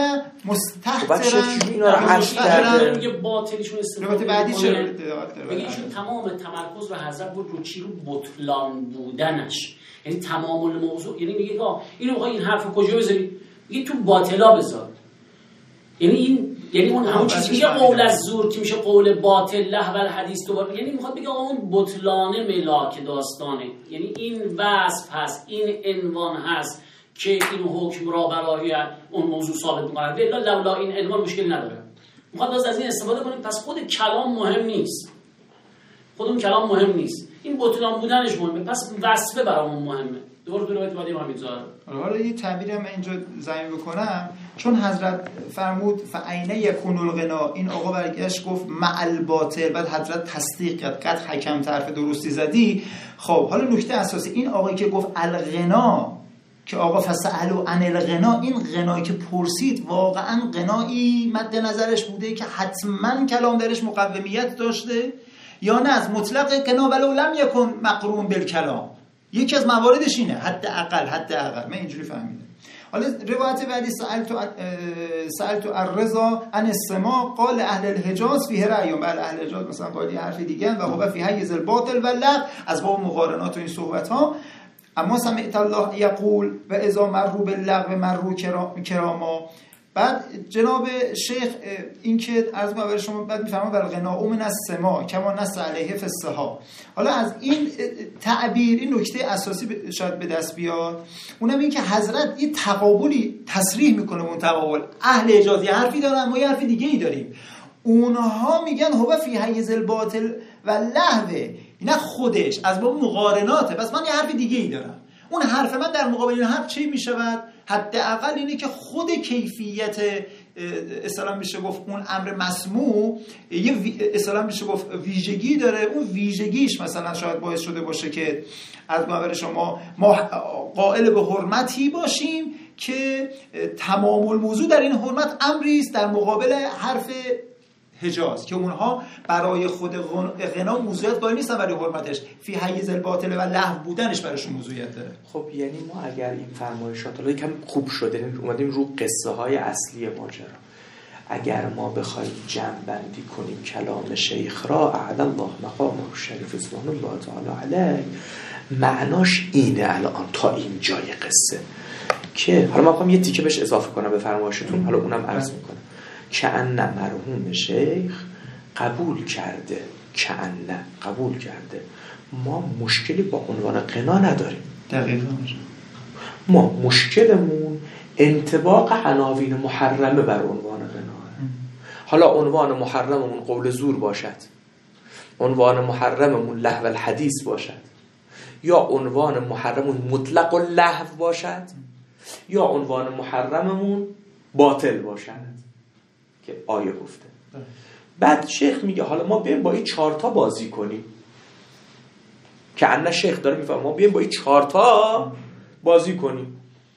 مستحترا میگه باطلیشون استفاده روایت بعدی چه میگه ایشون تمام تمرکز رو حضرت بود رو چی؟ رو بطلان بودنش، یعنی تمام الموضوع، یعنی میگه اینو میخوای این حرفو کجا بذاری؟ میگه تو باطلا بذار، یعنی اون همون چیزی میگه قول از زور که میشه قول باطل لهو الحدیث دوباره، یعنی میخواد بگه اون بطلانه ملاک داستانه، یعنی این وصف هست، این عنوان هست که این حکم را برای اون موضوع ثابت میکنه، الا لولا این عنوان مشکلی نداره. میخواد از این استفاده کنیم. پس خود کلام مهم نیست، خودمون کلام مهم نیست، این بطلان بودنش مهمه، پس وصفه برامون مهمه. دوباره تو روایت بعدی ما میذارم. حالا یه تعبیری من اینجا زمین بکنم، چون حضرت فرمود فاین یکون الغنا، این آقا برگشت گفت مع الباطل، بعد حضرت تصدیق کرد، قد حکم طرف درستی زدی. خب حالا نکته اساسی، این آقایی که گفت الغنا، که آقا فسألوا عن الغنا، این غنایی که پرسید واقعا غنایی مد نظرش بوده که حتما کلام درش مقومیت داشته، یا نه از مطلق غنا ولو لم یکن مقرون بالکلام؟ یکی از مواردش اینه، حد من اینجوری فهمیدم. حالا روایت بعدی سألت الرضا عن السماع قال اهل الحجاز فیه رأی، بل اهل الحجاز مثلا قالی حرف دیگه و هو فی حیز الباطل و لغو، از باب مقارنات و این صحبت ها. اما سمعت الله یقول و اذا مروا باللغو مروا کراما. بعد جناب شیخ این که عرض کنم برای شما، بعد میفرمایند الغناء من السماع کما نص علیه فی الصحاح. حالا از این تعبیر این نکته اساسی شاید به دست بیاد، اونم این که حضرت یه تقابلی تصریح میکنه. اون تقابل اهل حجاز یه حرفی دارن، ما یه حرف دیگه ای داریم. اونها میگن هو فی حیز الباطل و لهو، نه خودش از باب مقارناته، پس من یه حرف دیگه ای دارم. اون حرف من در مقابل این حرف چی میشود؟ حداقل اینه که خود کیفیت اصطلاح میشه گفت اون امر مسموع یه اصطلاح میشه گفت ویژگی داره. اون ویژگیش مثلا شاید باعث شده باشه که از برای شما ما قائل به حرمتی باشیم که تمام الموضوع در این حرمت امری است در مقابل حرف حجاز که اونها برای خود غنا موضوعیت قائل نیستن، برای حرمتش فی حیز الباطل و لهو بودنش براشون موضوعیت داره. خب یعنی ما اگر این فرمایشات حالا یکم خوب شده اومدیم رو قصه های اصلی ماجرا، اگر ما بخوایم جمع بندی کنیم کلام شیخ را اعلی الله مقامه الشریف رضوان الله تعالی علیه، معناش اینه الان تا این جای قصه که حالا ما میخوام یه تیکه بهش اضافه کنم به فرمایشتون، حالا اونم عرض میکنم که ان مرحوم شیخ قبول کرده، که ان قبول کرده ما مشکلی با عنوان قنا نداریم. دقیقاً ما مشکلمون انطباق عناوین محرمه بر عنوان قناه. حالا عنوان محرممون قول زور باشد، عنوان محرممون لهو الحدیث باشد، یا عنوان محرممون مطلق اللهو باشد، یا عنوان محرممون باطل باشد که آیه گفته. بعد شیخ میگه حالا ما بیایم با این 4 تا بازی کنیم، که ان شیخ داره میفهمه ما بیایم با این 4 تا بازی کنیم.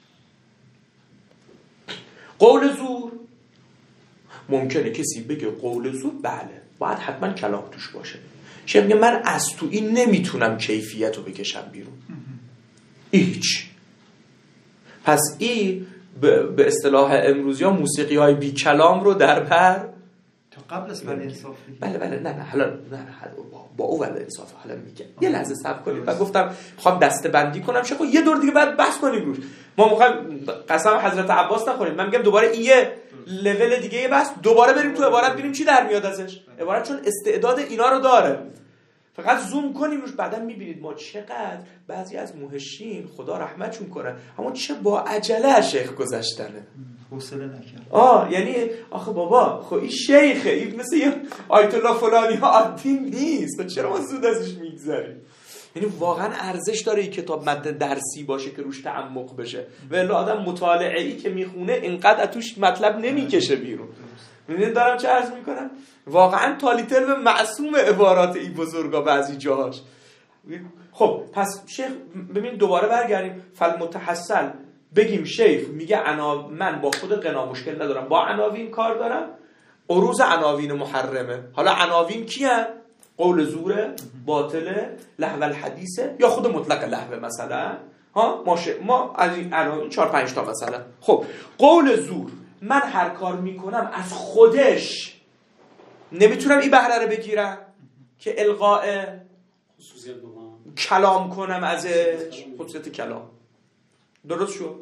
قول زور ممکنه کسی بگه قول زور بله باید حتما کلام توش باشه. شیخ میگه من از تو این نمیتونم کیفیت رو بکشم بیرون هیچ. پس این به اصطلاح امروزی ها موسیقی های بی کلام رو در بر تا قبل از انصاف. بله نه حالا نه با اول انصاف حالا میگه یه لحظه صبر کنید. من گفتم میخوام دسته بندی کنم شیخ یه دور دیگه بعد بحث کنیم روش. ما میخوایم قسم حضرت عباس نخوریم. من میگم دوباره این یه لول دیگه یه بحث دوباره بریم تو عبارت ببینیم چی در میاد ازش. عبارت چون استعداد اینا رو داره، فقط زوم کنیم روش. بعدا میبینید ما چقدر بعضی از موحشین خدا رحمتشون کنه اما چه با عجله شیخ گذشتنه، حوصله نکرد. یعنی آخه بابا خب این شیخه، این مثل یه آیت الله فلانی ها عادی نیست، چرا ما زود ازش میگذریم؟ یعنی واقعا ارزش داره این کتاب متن درسی باشه که روش تعمق بشه، و الا آدم مطالعه‌ای که میخونه اینقدر توش مطلب نمیکشه بیرون. میدونید دارم چه عرض میکنم؟ واقعا تالیتل به معصوم عبارات این بزرگا بعضی جاهاش. خب پس شیخ ببین دوباره برگردیم فالمتحصل بگیم شیخ میگه من با خود قنا مشکل ندارم، با عناوین کار دارم، عروض عناوین محرمه. حالا عناوین کیه؟ قول زوره، باطله، لهو الحدیثه، یا خود مطلق لهو مثلا. ما از این عناوین 4-5 تا مثلا. خب قول زور من هر کار میکنم از خودش نمیتونم این بهره رو بگیرم که القاء خصوصیت بکنم کلام کنم ازش، خصوصیت کلام. درست شد؟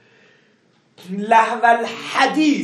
لهو الحدیث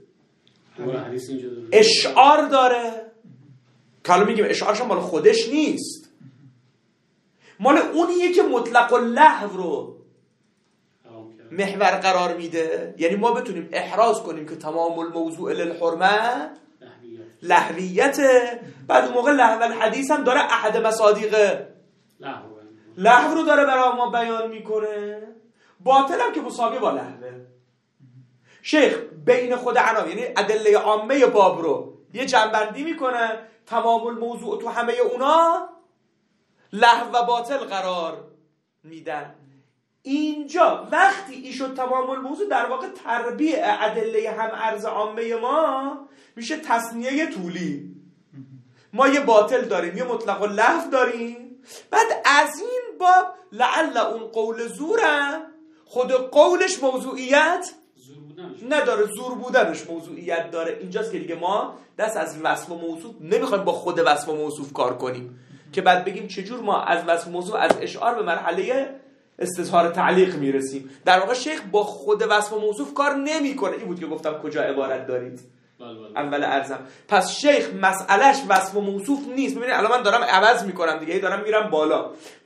اشعار داره که حالا میگیم اشعارش مال خودش نیست، مال اونیه که مطلق اللهو رو محور قرار میده. یعنی ما بتونیم احراز کنیم که تمام الموضوع للحرمه لهویته، بعد اون موقع لهو الحدیث هم داره احد مصادیق لهو رو داره برای ما بیان میکنه، باطل هم که مساوی با لهوه. شیخ بین خود عناوین یعنی ادله عامه باب رو یه جنبندی میکنه، تمام الموضوع تو همه اونا لهو و باطل قرار میدن. اینجا وقتی این شد تمام الموضوع، در واقع تربیع ادله هم عرض عامه ما میشه تصنیه طولی. ما یه باطل داریم، یه مطلق و لهو داریم، بعد از این باب لعل اون قول زورم خود قولش موضوعیت نداره، زور بودنش موضوعیت داره. اینجاست که دیگه ما دست از وصف و موصوف نمیخوایم با خود وصف و موصوف کار کنیم که بعد بگیم چجور ما از وصف و موصوف از اشعار به مرحله استظهار تعلیق میرسیم. در واقع شیخ با خود وصف و موصوف کار نمیکنه. این بود که گفتم کجا عبارت دارید اول ارزم. پس شیخ مسئلهش وصف و موصوف نیست. ببینید الان من دارم عوض میکنم دیگه، دارم میرم بالا.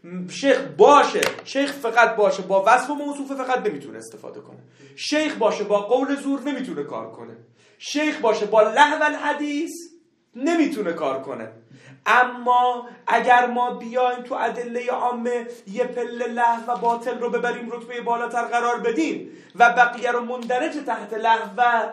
شیخ فقط باشه با وصف و موصوف فقط نمیتونه استفاده کنه. شیخ باشه با قول زور نمیتونه کار کنه. شیخ باشه با لهو الحدیث نمیتونه کار کنه. اما اگر ما بیایم تو ادله عامه یه پله لهو و باطل رو ببریم رتبه بالاتر قرار بدیم و بقیه رو مندرج تحت لهو و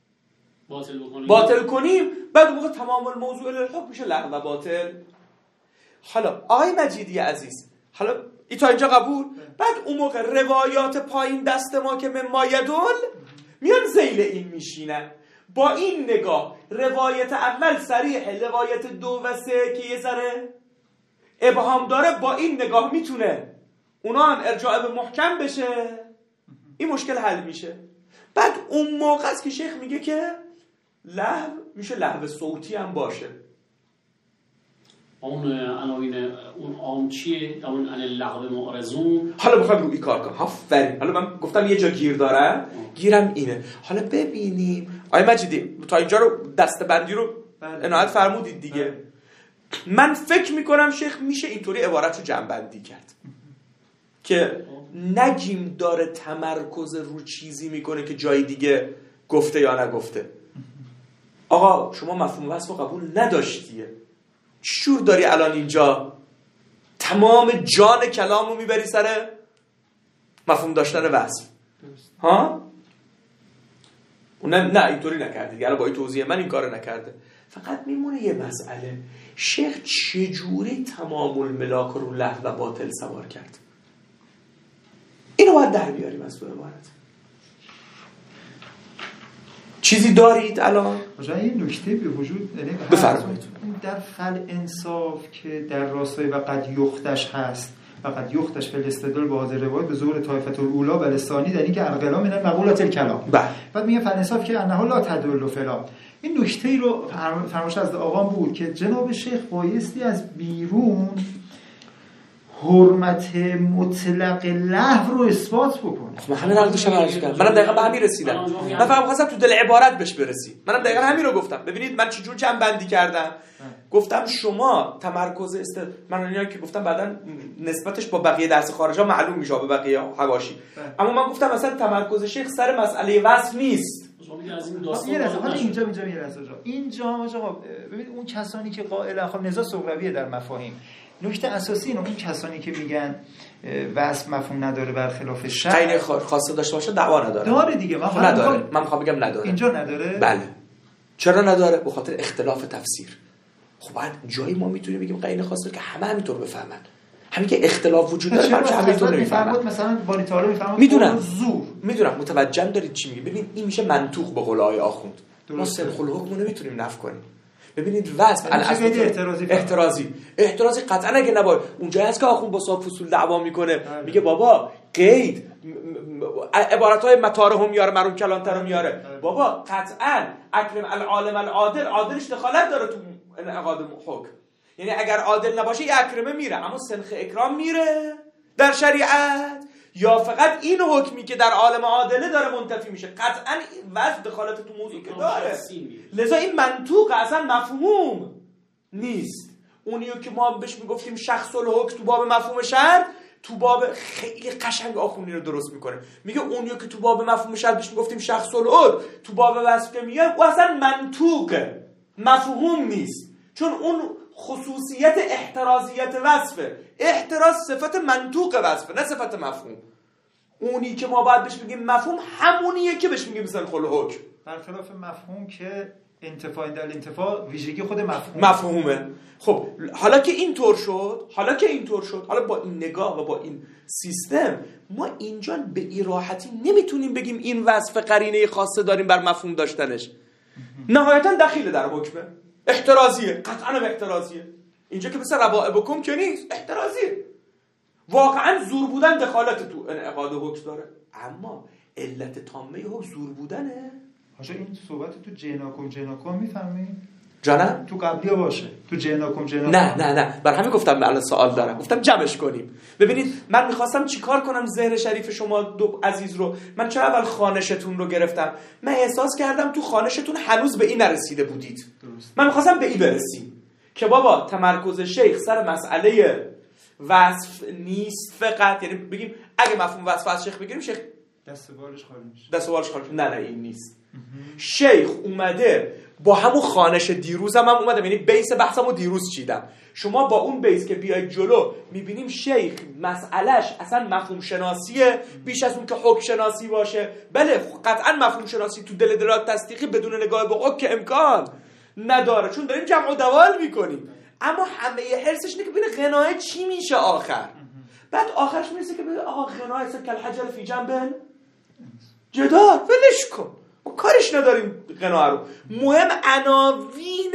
باطل کنیم، بعد اون موقع تمام الموضوع للحکم میشه لهو و باطل. حالا آقای مجیدی عزیز، حالا ای تا اینجا قبول؟ بعد اون موقع روایات پایین دست ما که من مایدل میان ذیل این میشینن. با این نگاه روایت اول صریح، روایت 2 و 3 که یه ذره ابهام داره، با این نگاه میتونه اونا هم ارجاع به محکم بشه، این مشکل حل میشه. بعد اون موقع است که شیخ میگه که لهو میشه لهو صوتی هم باشه. اون عناوین اون عام چیه؟ اون عن اللغو معرضون. حالا بخوایم روی کار کنم. آفرین. حالا من گفتم یه جا گیر دارم، گیرم اینه. حالا ببینیم آقای مجیدی تا اینجا رو دسته‌بندی رو عنایت فرمودید دیگه. من فکر میکنم شیخ میشه اینطوری عبارت رو جمع‌بندی کرد که نگیم داره تمرکز رو چیزی میکنه که جای دیگه گفته یا نگفته. آقا شما مفهوم وصف قبول نداشتیه، شور داری الان اینجا تمام جان کلامو میبری سر مفهوم داشتن وصف؟ ها؟ نه اینطوری نکرده. الان با این توضیح من این کارو نکرده. فقط میمونه یه مسئله، شیخ چجوری تمام الملاک رو لهو و باطل سوار کرد؟ اینو باید در بیاریم از تو عبارت. چیزی دارید الان؟ این نکته به وجود بفرمایید. در خل انصاف که در راستای و قد یختش هست و قد یختش فی الاستدلال با حاضر روایت به ظهور طایفه الاولی و لسانی در این که الکلام من مقولات الکلام. بعد میگه فل انصاف که انها لا تدل فلا. این نکته ای رو فرمایش از آقام بود که جناب شیخ بایستی از بیرون حرمت مطلق لهو رو اثبات بکنه. من همین رو داشتم عرض کردم. منم دقیقاً به همین رسیدم. من فقط خواستم تو دل عبارت بهش برسیم. منم دقیقاً همین رو گفتم. ببینید من چجور جمع بندی کردم. گفتم شما تمرکز من اینا که گفتم بعداً نسبتش با بقیه درس خارجا معلوم میشه به بقیه حواشی. اما من گفتم مثلا تمرکز شیخ سر مسئله وصف نیست. اینجا آقا ببینید اون کسانی که قائلن خب نزاع صغرویه در مفاهیم. نکته اساسی اینه اون کسانی که میگن وصف مفهوم نداره برخلاف شرع قرینه خاصه داشته باشه دعوا نداره. داره دیگه. من میخوام بگم نداره. اینجا نداره؟ بله. چرا نداره؟ به خاطر اختلاف تفسیر. خب بعد جایی ما میتونیم بگیم قرینه خاصه که همه همینطور بفهمن. همین که اختلاف وجود داره همه اینطور نمیفهمن. مثلا باری تعالی میفهمن. میدونم متوجهم دارید چی میگه. ببین این میشه منطوق به قول آقای آخوند. ما سلخ الحکم نمیتونیم نفی کنیم. ببینید وصف احترازی قطعا اگه نباشه اونجایی هست که آخوند با صاحب فصول دعوا میکنه میگه بابا قید عبارتهای مطارهم میاره مرون کلانتر میاره بابا قطعا اکرم العالم العادل عادلش دخالت داره تو انعقاد حکم. یعنی اگر عادل نباشه یه اکرمه میره اما سلخ اکرام میره در شریعت یا فقط این حکمی که در عالم عادله داره منتفی میشه. قطعا وصف دخالت تو موضوع که داره، لذا این منطوق اصلا مفهوم نیست. اونیو که ما بهش میگفتیم شخص الحکم تو باب مفهوم شرط، تو باب خیلی قشنگ آخونی رو درست میکنه. میگه اونیو که تو باب مفهوم شرط بهش میگفتیم شخص الحکم، تو باب وصف که میگه او اصلا منطوقه، مفهوم نیست. چون اون خصوصیت احترازیت وصفه. احتراز صفت منطوق وصفه نه صفت مفهوم. اونی که ما باید بهش بگیم مفهوم همونیه که بهش میگیم مثلا خل حکم، برخلاف مفهوم که انتفاع در انتفاع ویژگی خود مفهومه. خب حالا که اینطور شد، حالا با این نگاه و با این سیستم ما اینجا به این راحتی نمیتونیم بگیم این وصف قرینه خاصه داریم بر مفهوم داشتنش. نهایتا دخیل در حکمه، احترازیه، قطعا احترازیه. اینجا که مثل ربائبکم که نیست، احترازیه. واقعا زور بودن دخالت تو انعقاد حکم داره، اما علت تامه حکم زور بودنه. آجا این صحبت تو جناکم میفهمی؟ جانم؟ تو قبلیه باشه تو جناکم نه برای همین گفتم الان سوال دارم، گفتم جمعش کنیم. ببینید من میخواستم چیکار کنم ذهن شریف شما دو عزیز رو. من چرا اول خانشتون رو گرفتم؟ من احساس کردم تو خانشتون هنوز به این نرسیده بودید. درست. من میخواستم به این برسیم که بابا تمرکز شیخ سر مسئله وصف نیست فقط، یعنی بگیم اگه مفهوم وصف از شیخ بگیریم شیخ دست بالش خالی میشه. نه این نیست. شیخ اومده با همون خانش دیروزم هم اومدم، یعنی بیس بحثمو دیروز چیدم. شما با اون بیس که بیاید جلو میبینیم شیخ مسئلهش اصلا مفهوم شناسیه بیش از اون که حکم شناسی باشه. بله قطعا مفهوم شناسی تو دلالت تصدیقی بدون نگاه به حکم که امکان نداره، چون داریم جمع و دوال میکنیم. اما همه حرصش اینه که ببین غنای چی میشه آخر. بعد آخرش میرسه که بگه آقا غنا است کل حجر فی جنب جدار، ولش کن، ما کارش نداریم غنا رو، مهم عناوین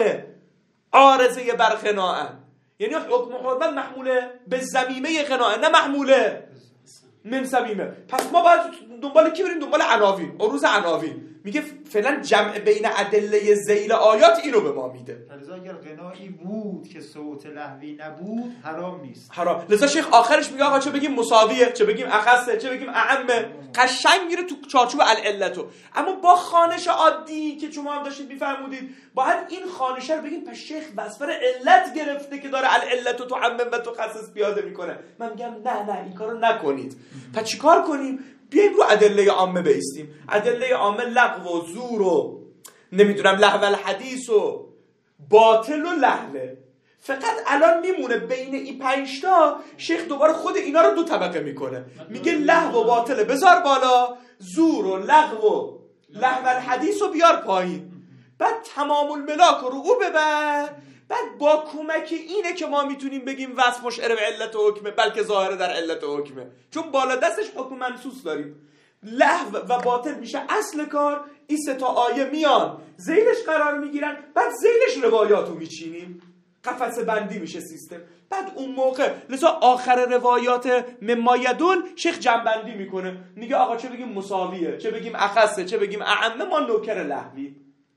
عارضه بر غنا، یعنی حکم حرمت محموله به ضمیمه غنا نه محموله من ضمیمه. پس ما باید دنبال کی بریم؟ دنبال عناوین، عروض عناوین. میگه فعلا جمع بین ادله ذیل آیات اینو به ما میده. لذا اگر غنایی بود که صوت لهوی نبود حرام نیست، حرام. لذا شیخ آخرش میگه آقا چه بگیم مساویه، چه بگیم اخصه، چه بگیم اعمه، قشنگ میره تو چارچوب العلتو. اما با خانش عادی که شما هم داشتید میفرمودید باید این خانشه رو بگیم پس شیخ وصفر علت گرفته که داره العلتو تو عمم و تو خصص پیاده میکنه. من میگم نه این کارو نکنید. پس چیکار کنیم؟ بیایم رو ادله عامه بایستیم. ادله عامه لغو و زور و نمیدونم لهو الحدیث و باطل و لهوه. فقط الان میمونه بین این 5 تا شیخ دوباره خود اینا رو 2 طبقه میکنه، میگه لهو و باطل بذار بالا، زور و لغو و لهو الحدیث رو بیار پایین، بعد تمام الملاک رو ببر. بعد با کمک اینه که ما میتونیم بگیم وصف مشعر به علت و حکمه، بلکه ظاهره در علت و حکمه، چون بالا دستش حکم منصوص داریم. لهو و باطل میشه اصل کار. این 3 تا آیه میان ذیلش قرار میگیرن، بعد ذیلش روایاتو میچینیم، قفسه بندی میشه سیستم. بعد اون موقع لذا آخر روایات ممایدون شیخ جنبندی میکنه، میگه آقا چه بگیم مساویه، چه بگیم اخصه، چه بگیم اعمه، ما نوکر لهوی.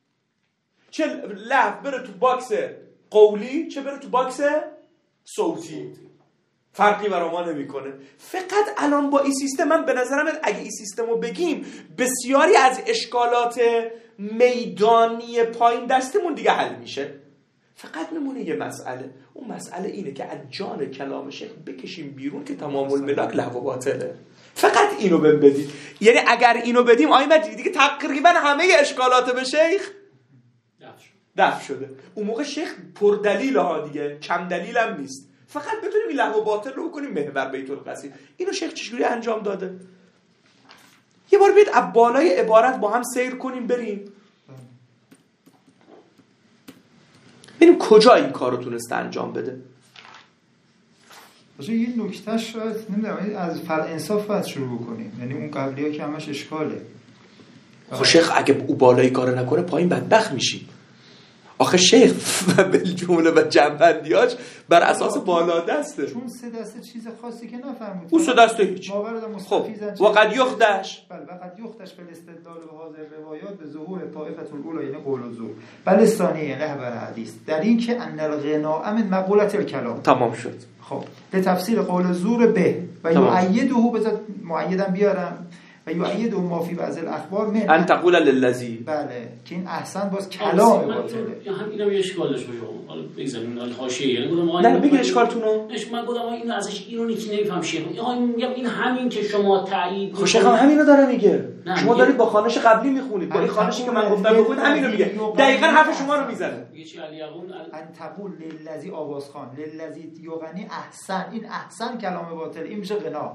چه لهو بره تو باکس قولی، چه بره تو باکس صوتی، فرقی برای ما نمیکنه. فقط الان با این سیستم من به نظرم اگه این سیستم رو بگیم بسیاری از اشکالات میدانی پایین دستمون دیگه حل میشه. فقط میمونه یه مسئله، اون مسئله اینه که از جان کلام شیخ بکشیم بیرون که تمام الملاک لهو و باطله. فقط اینو بدید. یعنی اگر اینو بدیم آیه مجید دیگه تقریبا همه اشکالات به شیخ دفع شده. اون موقع شیخ پر دلیل ها دیگه، کم دلیل هم نیست. فقط بتونیم این لهو و باطل رو بکنیم محور بیت القصید. اینو شیخ چجوری انجام داده؟ یه بار بیاید از بالای عبارت با هم سیر کنیم بریم ببینیم کجا این کارو تونسته انجام بده. باشه یه نکتهش شاید نمیدونم از فل انصاف باید شروع بکنیم، یعنی اون قبلی‌ها که همش اشکاله. خب شیخ اگه او بالایی کار نکنه پایین بدبخت میشیم. آخه شیخ و بالجمله و جنبندیاش بر اساس بالا دسته، چون 3 دسته چیز خاصی که نفرمود. اون 3 دسته هیچ. خب وقد یخدش وقد یخدش به استدلال به حاضر روایات به ظهور طائفه الاولى یعنی قول و زور بل ثانیه لهو الحدیث در این که ان الغناء من مقولة الکلام. تمام شد. خب به تفسیر قول زور به و یؤیده بذات مؤیدم بیارم و یؤیده ما فی بعض الاخبار من ان تقول للذی، بله که این احسن باز کلام باطله. هم اینم یه اشکال داشت باشه. حالا بگذاریم اون حاشیه، یعنی گفتم آقا نه بگیر اشکالتونو. من گفتم آقا اینو ازش اینو که نمیفهم شیخ. آقا میگم این همین که شما تایید خب شیخ هم همینو داره میگه. شما دارید با خانش قبلی میخونید، با این خانشی که من گفتم بخونید همینو میگه. دقیقاً حرف شما رو میزنه. میگه چی علی یقول ان تقول للذی آواز خان للذی یغنی احسن. این احسن کلام باطل، این میشه غنا.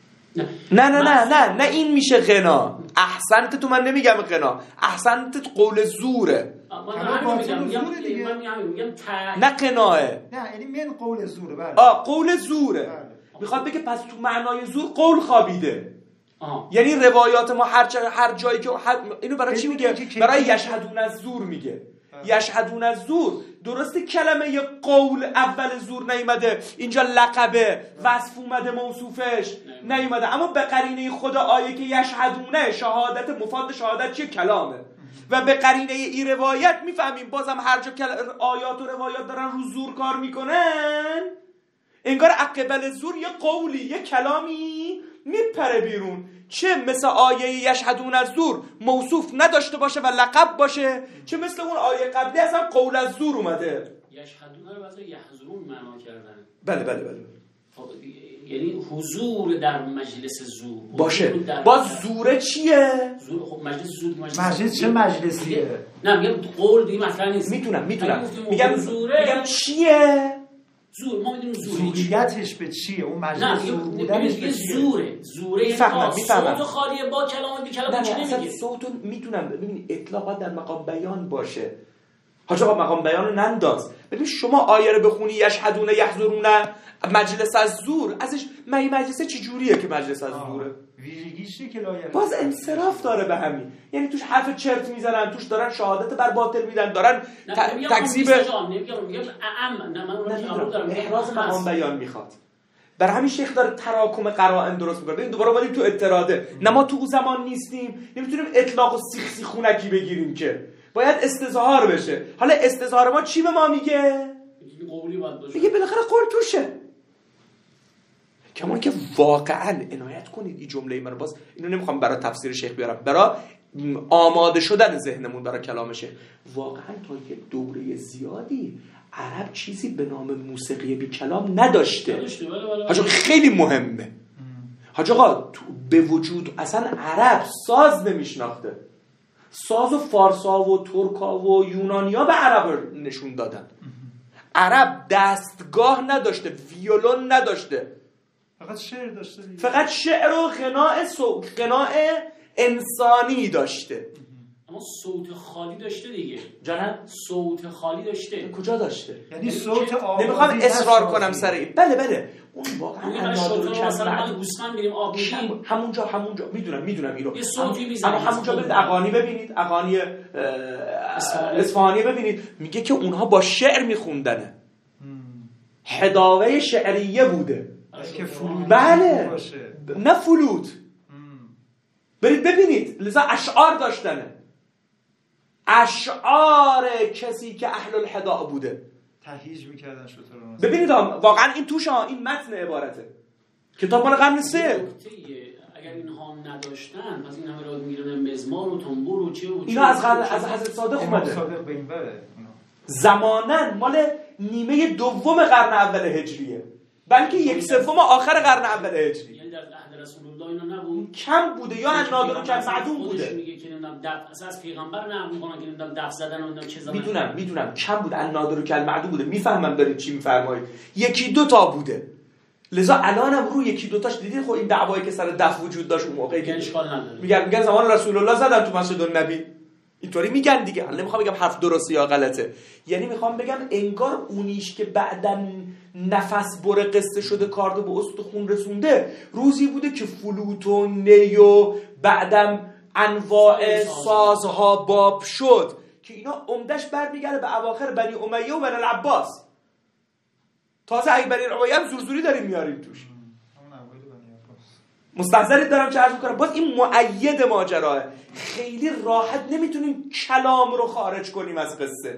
نه این میشه غنا. احسنت تو من نمیگم غنا، احسنت قول زوره. من میگم نه قناه، نه یعنی من قول زوره. بله قول زوره. میخواد بگه پس تو معنای زور قول خوابیده. یعنی روایات ما هر جایی که اینو برای چی میگه؟ برای یشهدون از زور میگه. یشهدون از زور، درسته کلمه ی قول اول زور نیومده، اینجا لقبه وصف اومده موصوفش نیومده، اما به قرینه خود آیه که یشهدونه شهادت، مفاد شهادت چیه؟ کلامه. و به قرینه این روایت میفهمیم بازم هر جا آیات و روایات دارن رو زور کار میکنن انگار عقبل زور یه قولی یه کلامی میپره بیرون، چه مثل آیه یشهدون از زور موصوف نداشته باشه و لقب باشه، چه مثل اون آیه قبلی اصلا قول از زور اومده. یشهدون رو واسه یحضرون معنا کردن. بله. یعنی حضور در مجلس زور باشه. باز زوره چیه؟ زور خب مجلس زور مجلس چه مجلسیه؟ نه میگم قول دیگه مثلا نیست. میتونم میگم چیه؟ زور ما میدونیم زوریتش به چیه؟ اون مجلس زور بودنش به چیه؟ زوره میفهمم. صوت خالیه با کلام بی کلام چی نمیگه؟ صوتو میتونم ببینید اطلاقات در مقام بیان باشه. حاج آقا مقام بیان رو ننداز. ببین شما آیه رو بخونی یشهدون یحضرون مجلس از زور، ازش مجلس چی جوریه که مجلس از زوره؟ ویژگیشه که لایه باز انصراف داره به همین، یعنی توش حرف چرت میزنن، توش دارن شهادت بر باطل میدن، دارن تکذیب احراز مقام بیان میخواد. برای همین شیخ داره تراکم قرائن درست میکنه. ببین دوباره اومدیم تو اطراده، نه ما تو اون زمان نیستیم، نمیتونیم اطلاق و سیخ خونکی بگیریم که باید استظهار بشه. حالا استظهار ما چی به ما میگه؟ قولی باید باشه. میگه بالاخره قول توشه. کما که واقعا عنایت کنید این جمله من رو، باز اینو نمیخوام برای تفسیر شیخ بیارم، برای آماده شدن ذهنمون برای کلام شیخ. واقعا تا یه دوره زیادی عرب چیزی به نام موسیقی بی کلام نداشته. حاج آقا خیلی مهمه. حاج آقا به وجود اصلا عرب ساز نمیشناخته. ساز و فارسا و ترکا و یونانیا به عرب نشون دادن. عرب دستگاه نداشته، ویولون نداشته، فقط شعر داشته دیگه. فقط شعر و غناء انسانی داشته. اما صوت خالی داشته دیگه. جانم صوت خالی داشته. کجا داشته؟ یعنی صوت آوازی. نمیخوام اصرار کنم سر این. بله اون واقعا مثلا گوسفند میریم آب میدیم همونجا میدونم اینو. یه صوتی میزنه. اما همونجا برید اغانی ببینید، اغانی اصفهانی ببینید، میگه که اونها با شعر میخوندنه. حداوه شعریه بوده. که فلوت بله باشه. نه فلوت. برید ببینید، لذا اشعار داشتنه. اشعار کسی که اهل الحداء بوده تهییج میکردن شطران. ببینید واقعا این توش این متن عبارته. کتاب مال قرن 3. اگر اینها نداشتن پس این همه را میرن مزمار و تنبور و چه و اینا از حضرت صادق اومده. صادق به این بره. زمانن مال نیمه دوم قرن اول هجریه، بلکه یک سوم آخر قرن اول هجری. یعنی در عهد رسول الله اینا نبود، کم بوده یا نادر و کم معدوم بوده. میگه که نمیدونم از پیغمبر نقل میکنن که نمیدونم دف زدن و نمیدونم چه زمان. میدونم کم بوده، ان نادر و کم معدوم بوده. میفهمم دارید چی میفرمایید. یکی دو تا بوده. لذا الانم رو یکی دو تاش دیدید. خب این دعوایی که سر دف وجود داشت اون موقعی که اشکال نداره، میگن زمان رسول الله زدن تو مسجد النبی، اینطوری میگن دیگه. حالا نمیخوام بگم حرف درسته یا غلطه، یعنی میخوام بگم انگار اونیش که بعدن نفس بره قصه شده کارده به استخون رسونده، روزی بوده که فلوت و نی و بعدم انواع سازها باب شد که اینا عمدش برمیگرده به اواخر بنی امیه و بنی العباس. تازه اگه بنی امیه هم زورزوری داریم میاریم توش. مستحضرید دارم چه عرض میکنم. باز این مؤید ماجراه، خیلی راحت نمیتونیم کلام رو خارج کنیم از قصه.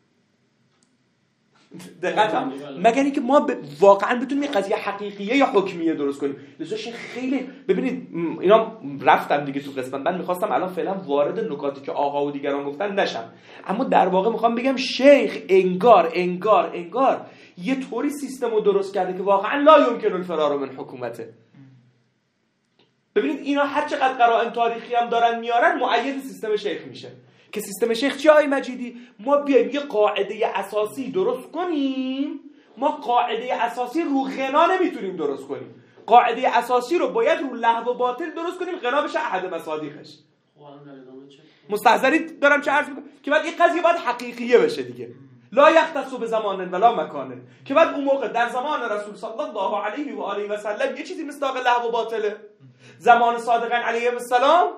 دقت کنم، مگر اینکه ما واقعا بتونیم این قضیه حقیقیه یا حکمیه درست کنیم. لذاش خیلی ببینید اینا رفتم دیگه تو قسمت. من میخواستم الان فعلا وارد نکاتی که آقا و دیگران گفتن نشم، اما در واقع میخوام بگم شیخ انگار یه طوری سیستم رو درست کرده که واقعا لا یمکن الفرار من حکومته. ببینید اینا هر چقدر قرائن تاریخی هم دارن میارن مؤید سیستم شیخ میشه. که سیستم شیخ چی آقای مجیدی؟ ما بیایم یه قاعده اساسی درست کنیم. ما قاعده اساسی رو غنا نمیتونیم درست کنیم. قاعده اساسی رو باید رو لهو و باطل درست کنیم، غنا بشه احد مصادیقش. مستحضرید دارم چه عرض میکنم که بعد این قضیه باید حقیقیه بشه دیگه. لا یختص بزمان ولا مکان، که بعد اون موقع در زمان رسول صلی الله علیه و آله و سلم یه چیزی مصداق لهو و باطله. زمان صادقین علیه السلام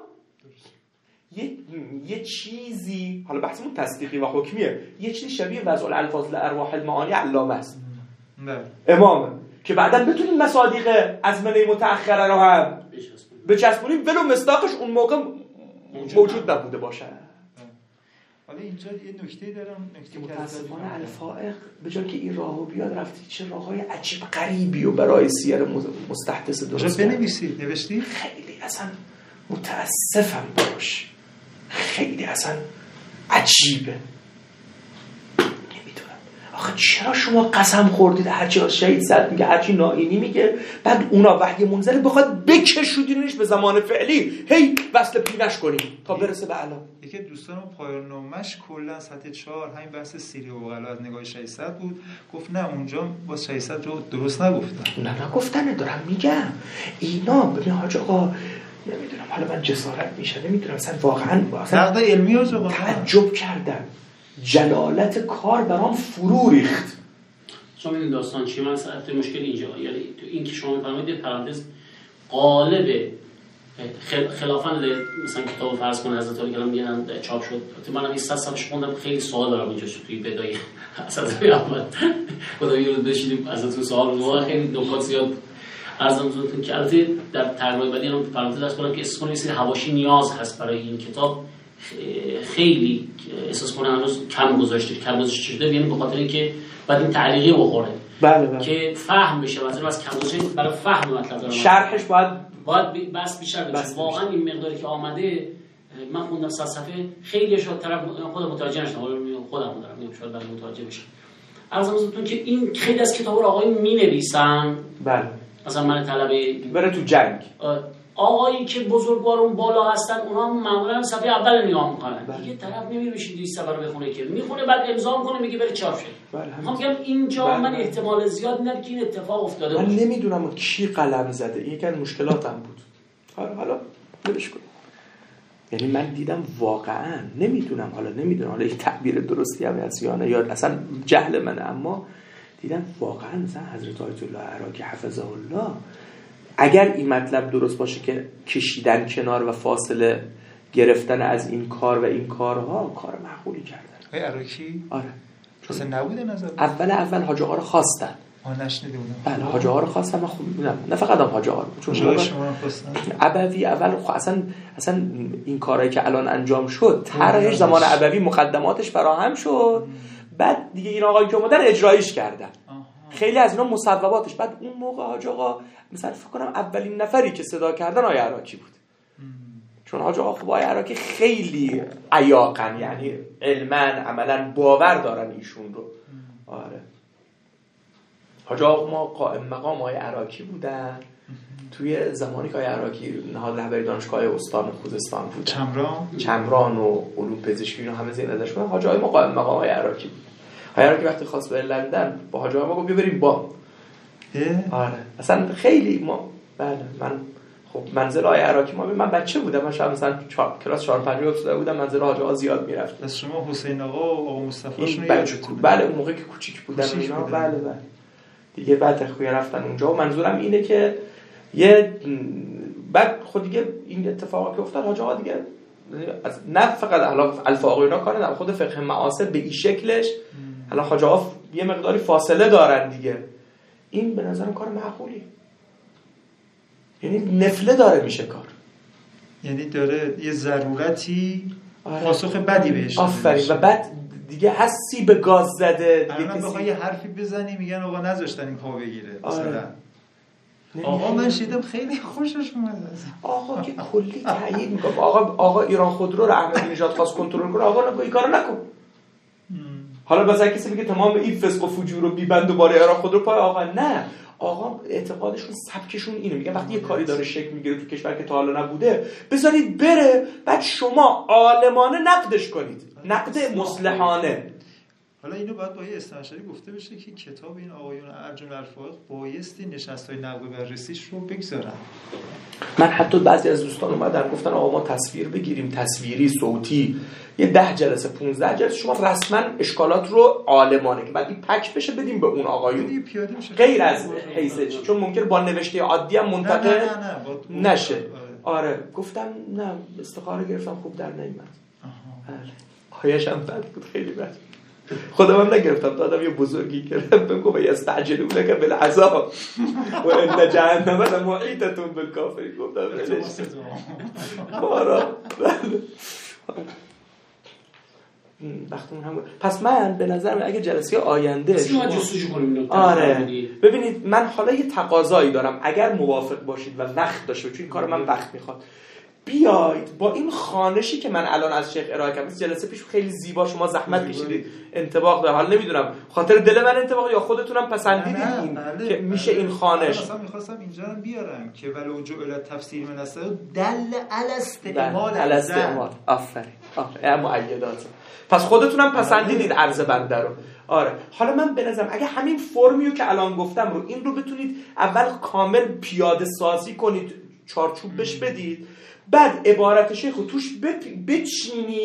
یه چیزی، حالا بحثمون تصدیقی و حکمیه، یه چیزی شبیه وضع الالفاظ لارواح المعانی علامه است، امامه، که بعداً بتونیم مصادیق ازمنه متأخره رو هم بچسبونیم ولو مصداقش اون موقع موجود نبوده باشه. حالا اینجا یه نکته دارم، نکته متاسفانه الفائق به جای که این راهو بیاد رفتی چه راههای عجیب غریبی و برای سیر مستحدث درست بنویسید. نوشتی؟ خیلی اصلا متاسفم باش، خیلی اصلا عجیبه. نمیدونم آخه چرا شما قسم خوردید هرچی از شهید زد میگه، هرچی نائینی میگه، بعد اونا وحی منزل بخواد بکشودینش به زمان فعلی هی وصل پینش کنیم تا برسه به الان. یکی دوستانم پایان نامش کلا سطح 4 همین بحث سیری و غلا از نگاه 600 بود. گفت نه اونجا با 600 رو درست نگفتن. نه نگفتنه، دارم میگم اینا. ببین حاج آقا نمیدونم، حالا من جسارت میشه نمیدونم اصلا واقعا نقد علمی رو تعجب کردم. جلالت کار برام فرو ریخت. شما این داستان چی؟ من اصلا مشکل اینجا، یعنی این که شما می‌فرمایید پرانتز قالب خلافاً مثلا کتاب فرض کن حضرت علی کلام میگن چاپ شد، من هم 100 صفحه خوندم، خیلی سوال دارم اینجا توی بدایه حضرت احمد خدایی رو بشینیم ازتون سوال رو، خیلی نکات زیاد عرضم حضورتون که البته در ترجمه بعدی هم پرانتز داشت کنم که احساس کنم این حواشی نیاز هست برای این کتاب، خیلی احساس کنم هنوز کم گذاشته شده، یعنی به خاطر اینکه بعد این تعلیقی بخوره بله. که فهم بشه، مثلا از کم گذاشته برای فهم مطلب دارم، شرحش باید بس بیشتر بشه. واقعا این مقداری که آمده من خوندم 100 صفحه خیلی شد طرف خودم متوجه نشدم، خودم دارم میگم شاید بعد متوجه بشم. عرضم حضورتون که این خیلی از کتابا رو آقایون می‌نویسن، بله مثلا من طلبه بره تو جنگ، آقایی که بزرگوارون بالا هستن اونا معمولا صفحه اول نگاه میکنن، دیگه طرف نمیره بشین 200 صفحه رو بخونه، که میخونه بعد امضا میکنه میگه بره چاپ شه. من میگم اینجا من احتمال زیاد میدم که این اتفاق افتاده باشه. من نمیدونم کی قلم زده، این یکی از مشکلاتم بود. حالا ولش کن. یعنی من دیدم واقعا نمیدونم حالا این تعبیر درستی هم هست یا نه، یا اصلا جهل منه، اما دیدم واقعا مثلا حضرت آیت الله عراقی حفظه الله اگر این مطلب درست باشه که کشیدن کنار و فاصله گرفتن از این کار و این کارها کار معقولی کردن. عراقی؟ آره. اصلا نبوده نظر. اول حاج آقا رو خواستن. نشنیده بودم. بله حاج آقا رو خواستن، من خوب نه فقط هم حاج آقا، چون شما رو خواستن. ابوی اول اصلا این کارهایی که الان انجام شد طرحش زمان ابوی مقدماتش فراهم شد، بعد دیگه این آقایی که اومدن اجرایش کردن. خیلی از اینا مصوباتش، بعد اون موقع حاج آقا مثلا فکر کنم اولین نفری که صدا کردن آقای عراقی بود، چون حاج آقا خب آقای عراقی خیلی عیاقن، یعنی علما عملا باور دارن ایشون رو. آره حاج آقا ما قائم مقام آقای عراقی بودن توی زمانی که آقای عراقی نهاد رهبری دانشگاه استان خوزستان بود، چمران و علوم پزشکی رو همه زیر نظرش بودن. حاج آقا ما قائم مقام آقای عراقی بود. آقای عراقی وقتی خواست به لندن با حاج آقا ما گفت بریم با. آره اصلا خیلی ما بله من خب منزل آقای عراقی من بچه بودم، من شاید مثلا کلاس 4 5 افتاده بودم، منزل حاج آقا زیاد میرفتم. پس شما حسین آقا و آقا مصطفی شون یادتون؟ بله اون موقع که کوچیک بودن اینا. بله دیگه بعد خوی رفتن اونجا و منظورم اینه که بعد خود دیگه این اتفاقا که افتاد حاج آقا دیگه نه فقط الفاظ و اینا کار نه، خود فقه معاصر به این شکلش الان حاج آقا یه مقداری فاصله دارن دیگه. این به نظرم کار معقولی، یعنی نفله داره میشه کار، یعنی داره یه ضرورتی پاسخ بدی بهش آفرین و بعد دیگه حسی به گاز زده دیگه. الان بخوای یه حرفی بزنی میگن آقا نذاشتن این پا بگیره مثلا. آقا من شیدم خیلی خوشش اومد آقا که کلی تایید میکنه. آقا ایران خودرو رو احمدی نژاد خواست کنترل کنه، آقا این کارو نکن. حالا مثلا کسی میگه تمام این فسق و فجور رو بیبند دوباره ایران خودرو پای آقا، نه آقا اعتقادشون سبکشون اینه، میگن وقتی یه کاری داره شکل میگیره تو کشور که تا حالا نبوده بذارید بره، بعد شما عالمانه نقدش کنید، نقد مصلحانه. حالا اینو باید با یه استنشاری گفته بشه که کتاب این آقایون ارجل الفائق بایستی نشست‌های نقد و بررسیش رو بگذارن. من حتی بعضی از دوستان اومدن گفتن آقا ما تصویر بگیریم، تصویری صوتی، یه 10 جلسه 15 جلسه شما رسما اشکالات رو عالمانه که بعد این پک بشه بدیم به اون آقایون، غیر از حیث چون ممکنه با نوشته عادی هم منتقل نشه. آره گفتم نه استخاره گرفتم خوب در نمیاد. آیش هم بد بود، خیلی بد. خودم هم نگرفتم، دادم یه بزرگی گرفت بهم گفت یستعجلون لك بالعذاب و ان جهنم لمحیطة بالکافرین. گفتم بارا وقتمون هم. پس من به نظرم اگه جلسه آینده آره ببینید من حالا یه تقاضایی دارم، اگر موافق باشید و وقت داشته، چون این کار من وقت میخواد، بیایید با این خوانشی که من الان از شیخ ارائه کردم. جلسه پیش خیلی زیبا شما زحمت کشیدید، انطباق داره، حالا نمیدونم خاطر دل من انطباق یا خودتونم پسندیدید این که میشه این خوانش. اصلا می‌خواستم اینجا رو بیارم که ولو جعل تفسیر من است دل علی استعمال. آفرین مؤیدات. پس خودتونم پسندیدید عرض بنده رو. آره حالا من به نظرم اگه همین فرمیو که الان گفتم رو این رو بتونید اول کامل پیاده سازی کنید، چارچوب بش بدید، بعد عبارت شیخ رو توش بچینید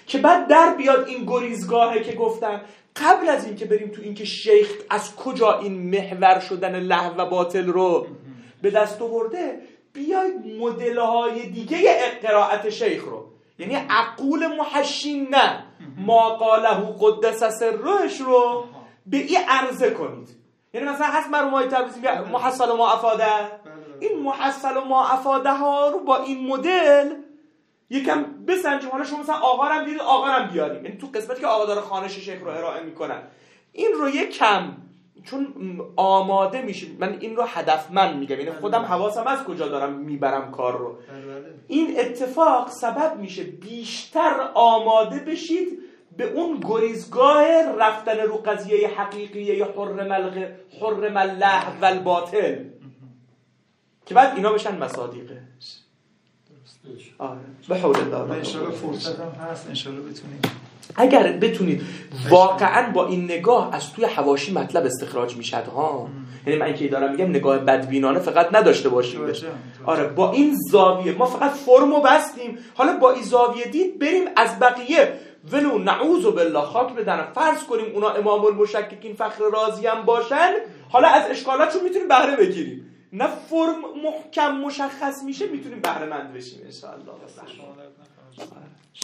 که بعد در بیاد این گریزگاهه که گفتم قبل از این که بریم تو این که شیخ از کجا این محور شدن لهو و باطل رو به دست آورده، بیاید مدل‌های دیگه قرائت شیخ رو، یعنی عقول محشین نه، ما قاله قدس سرش رو به این عرضه کنید. یعنی مثلا هست مرحوم تبریزی میگه محصل و ما افاده، این محصل و ما افاده ها رو با این مدل یکم بسنجیم. حالا شما مثلا آقا رو هم دیدید، آقا رو هم بیاریم، یعنی تو قسمتی که آقا داره خوانش شیخ رو ارائه میکنن این رو یکم چون آماده میشیم. من این رو هدفمند میگم، یعنی خودم حواسم از کجا دارم میبرم کار رو. این اتفاق سبب میشه بیشتر آماده بشید به اون گریزگاه رفتن رو قضیه حقیقیه یا حرم اللهو و الباطل که بعد اینا بشن مصادیقه. آره به حول الله. ان شاء الله فرصت هم هست، ان شاء الله بتونیم اگر بتونید واقعا با این نگاه از توی حواشی مطلب استخراج میشد ها. یعنی من که دارم میگم نگاه بدبینانه فقط نداشته باشید. آره با این زاویه ما فقط فرمو بستیم، حالا با این زاویه دید بریم از بقیه ولو نعوذ بالله خاک بدن فرض کنیم اونا امام المشککین فخر رازی هم باشن، حالا از اشکالاتشون میتونیم بهره بگیریم. نه فرم محکم مشخص میشه میتونیم بهره مند بشیم ان شاء الله.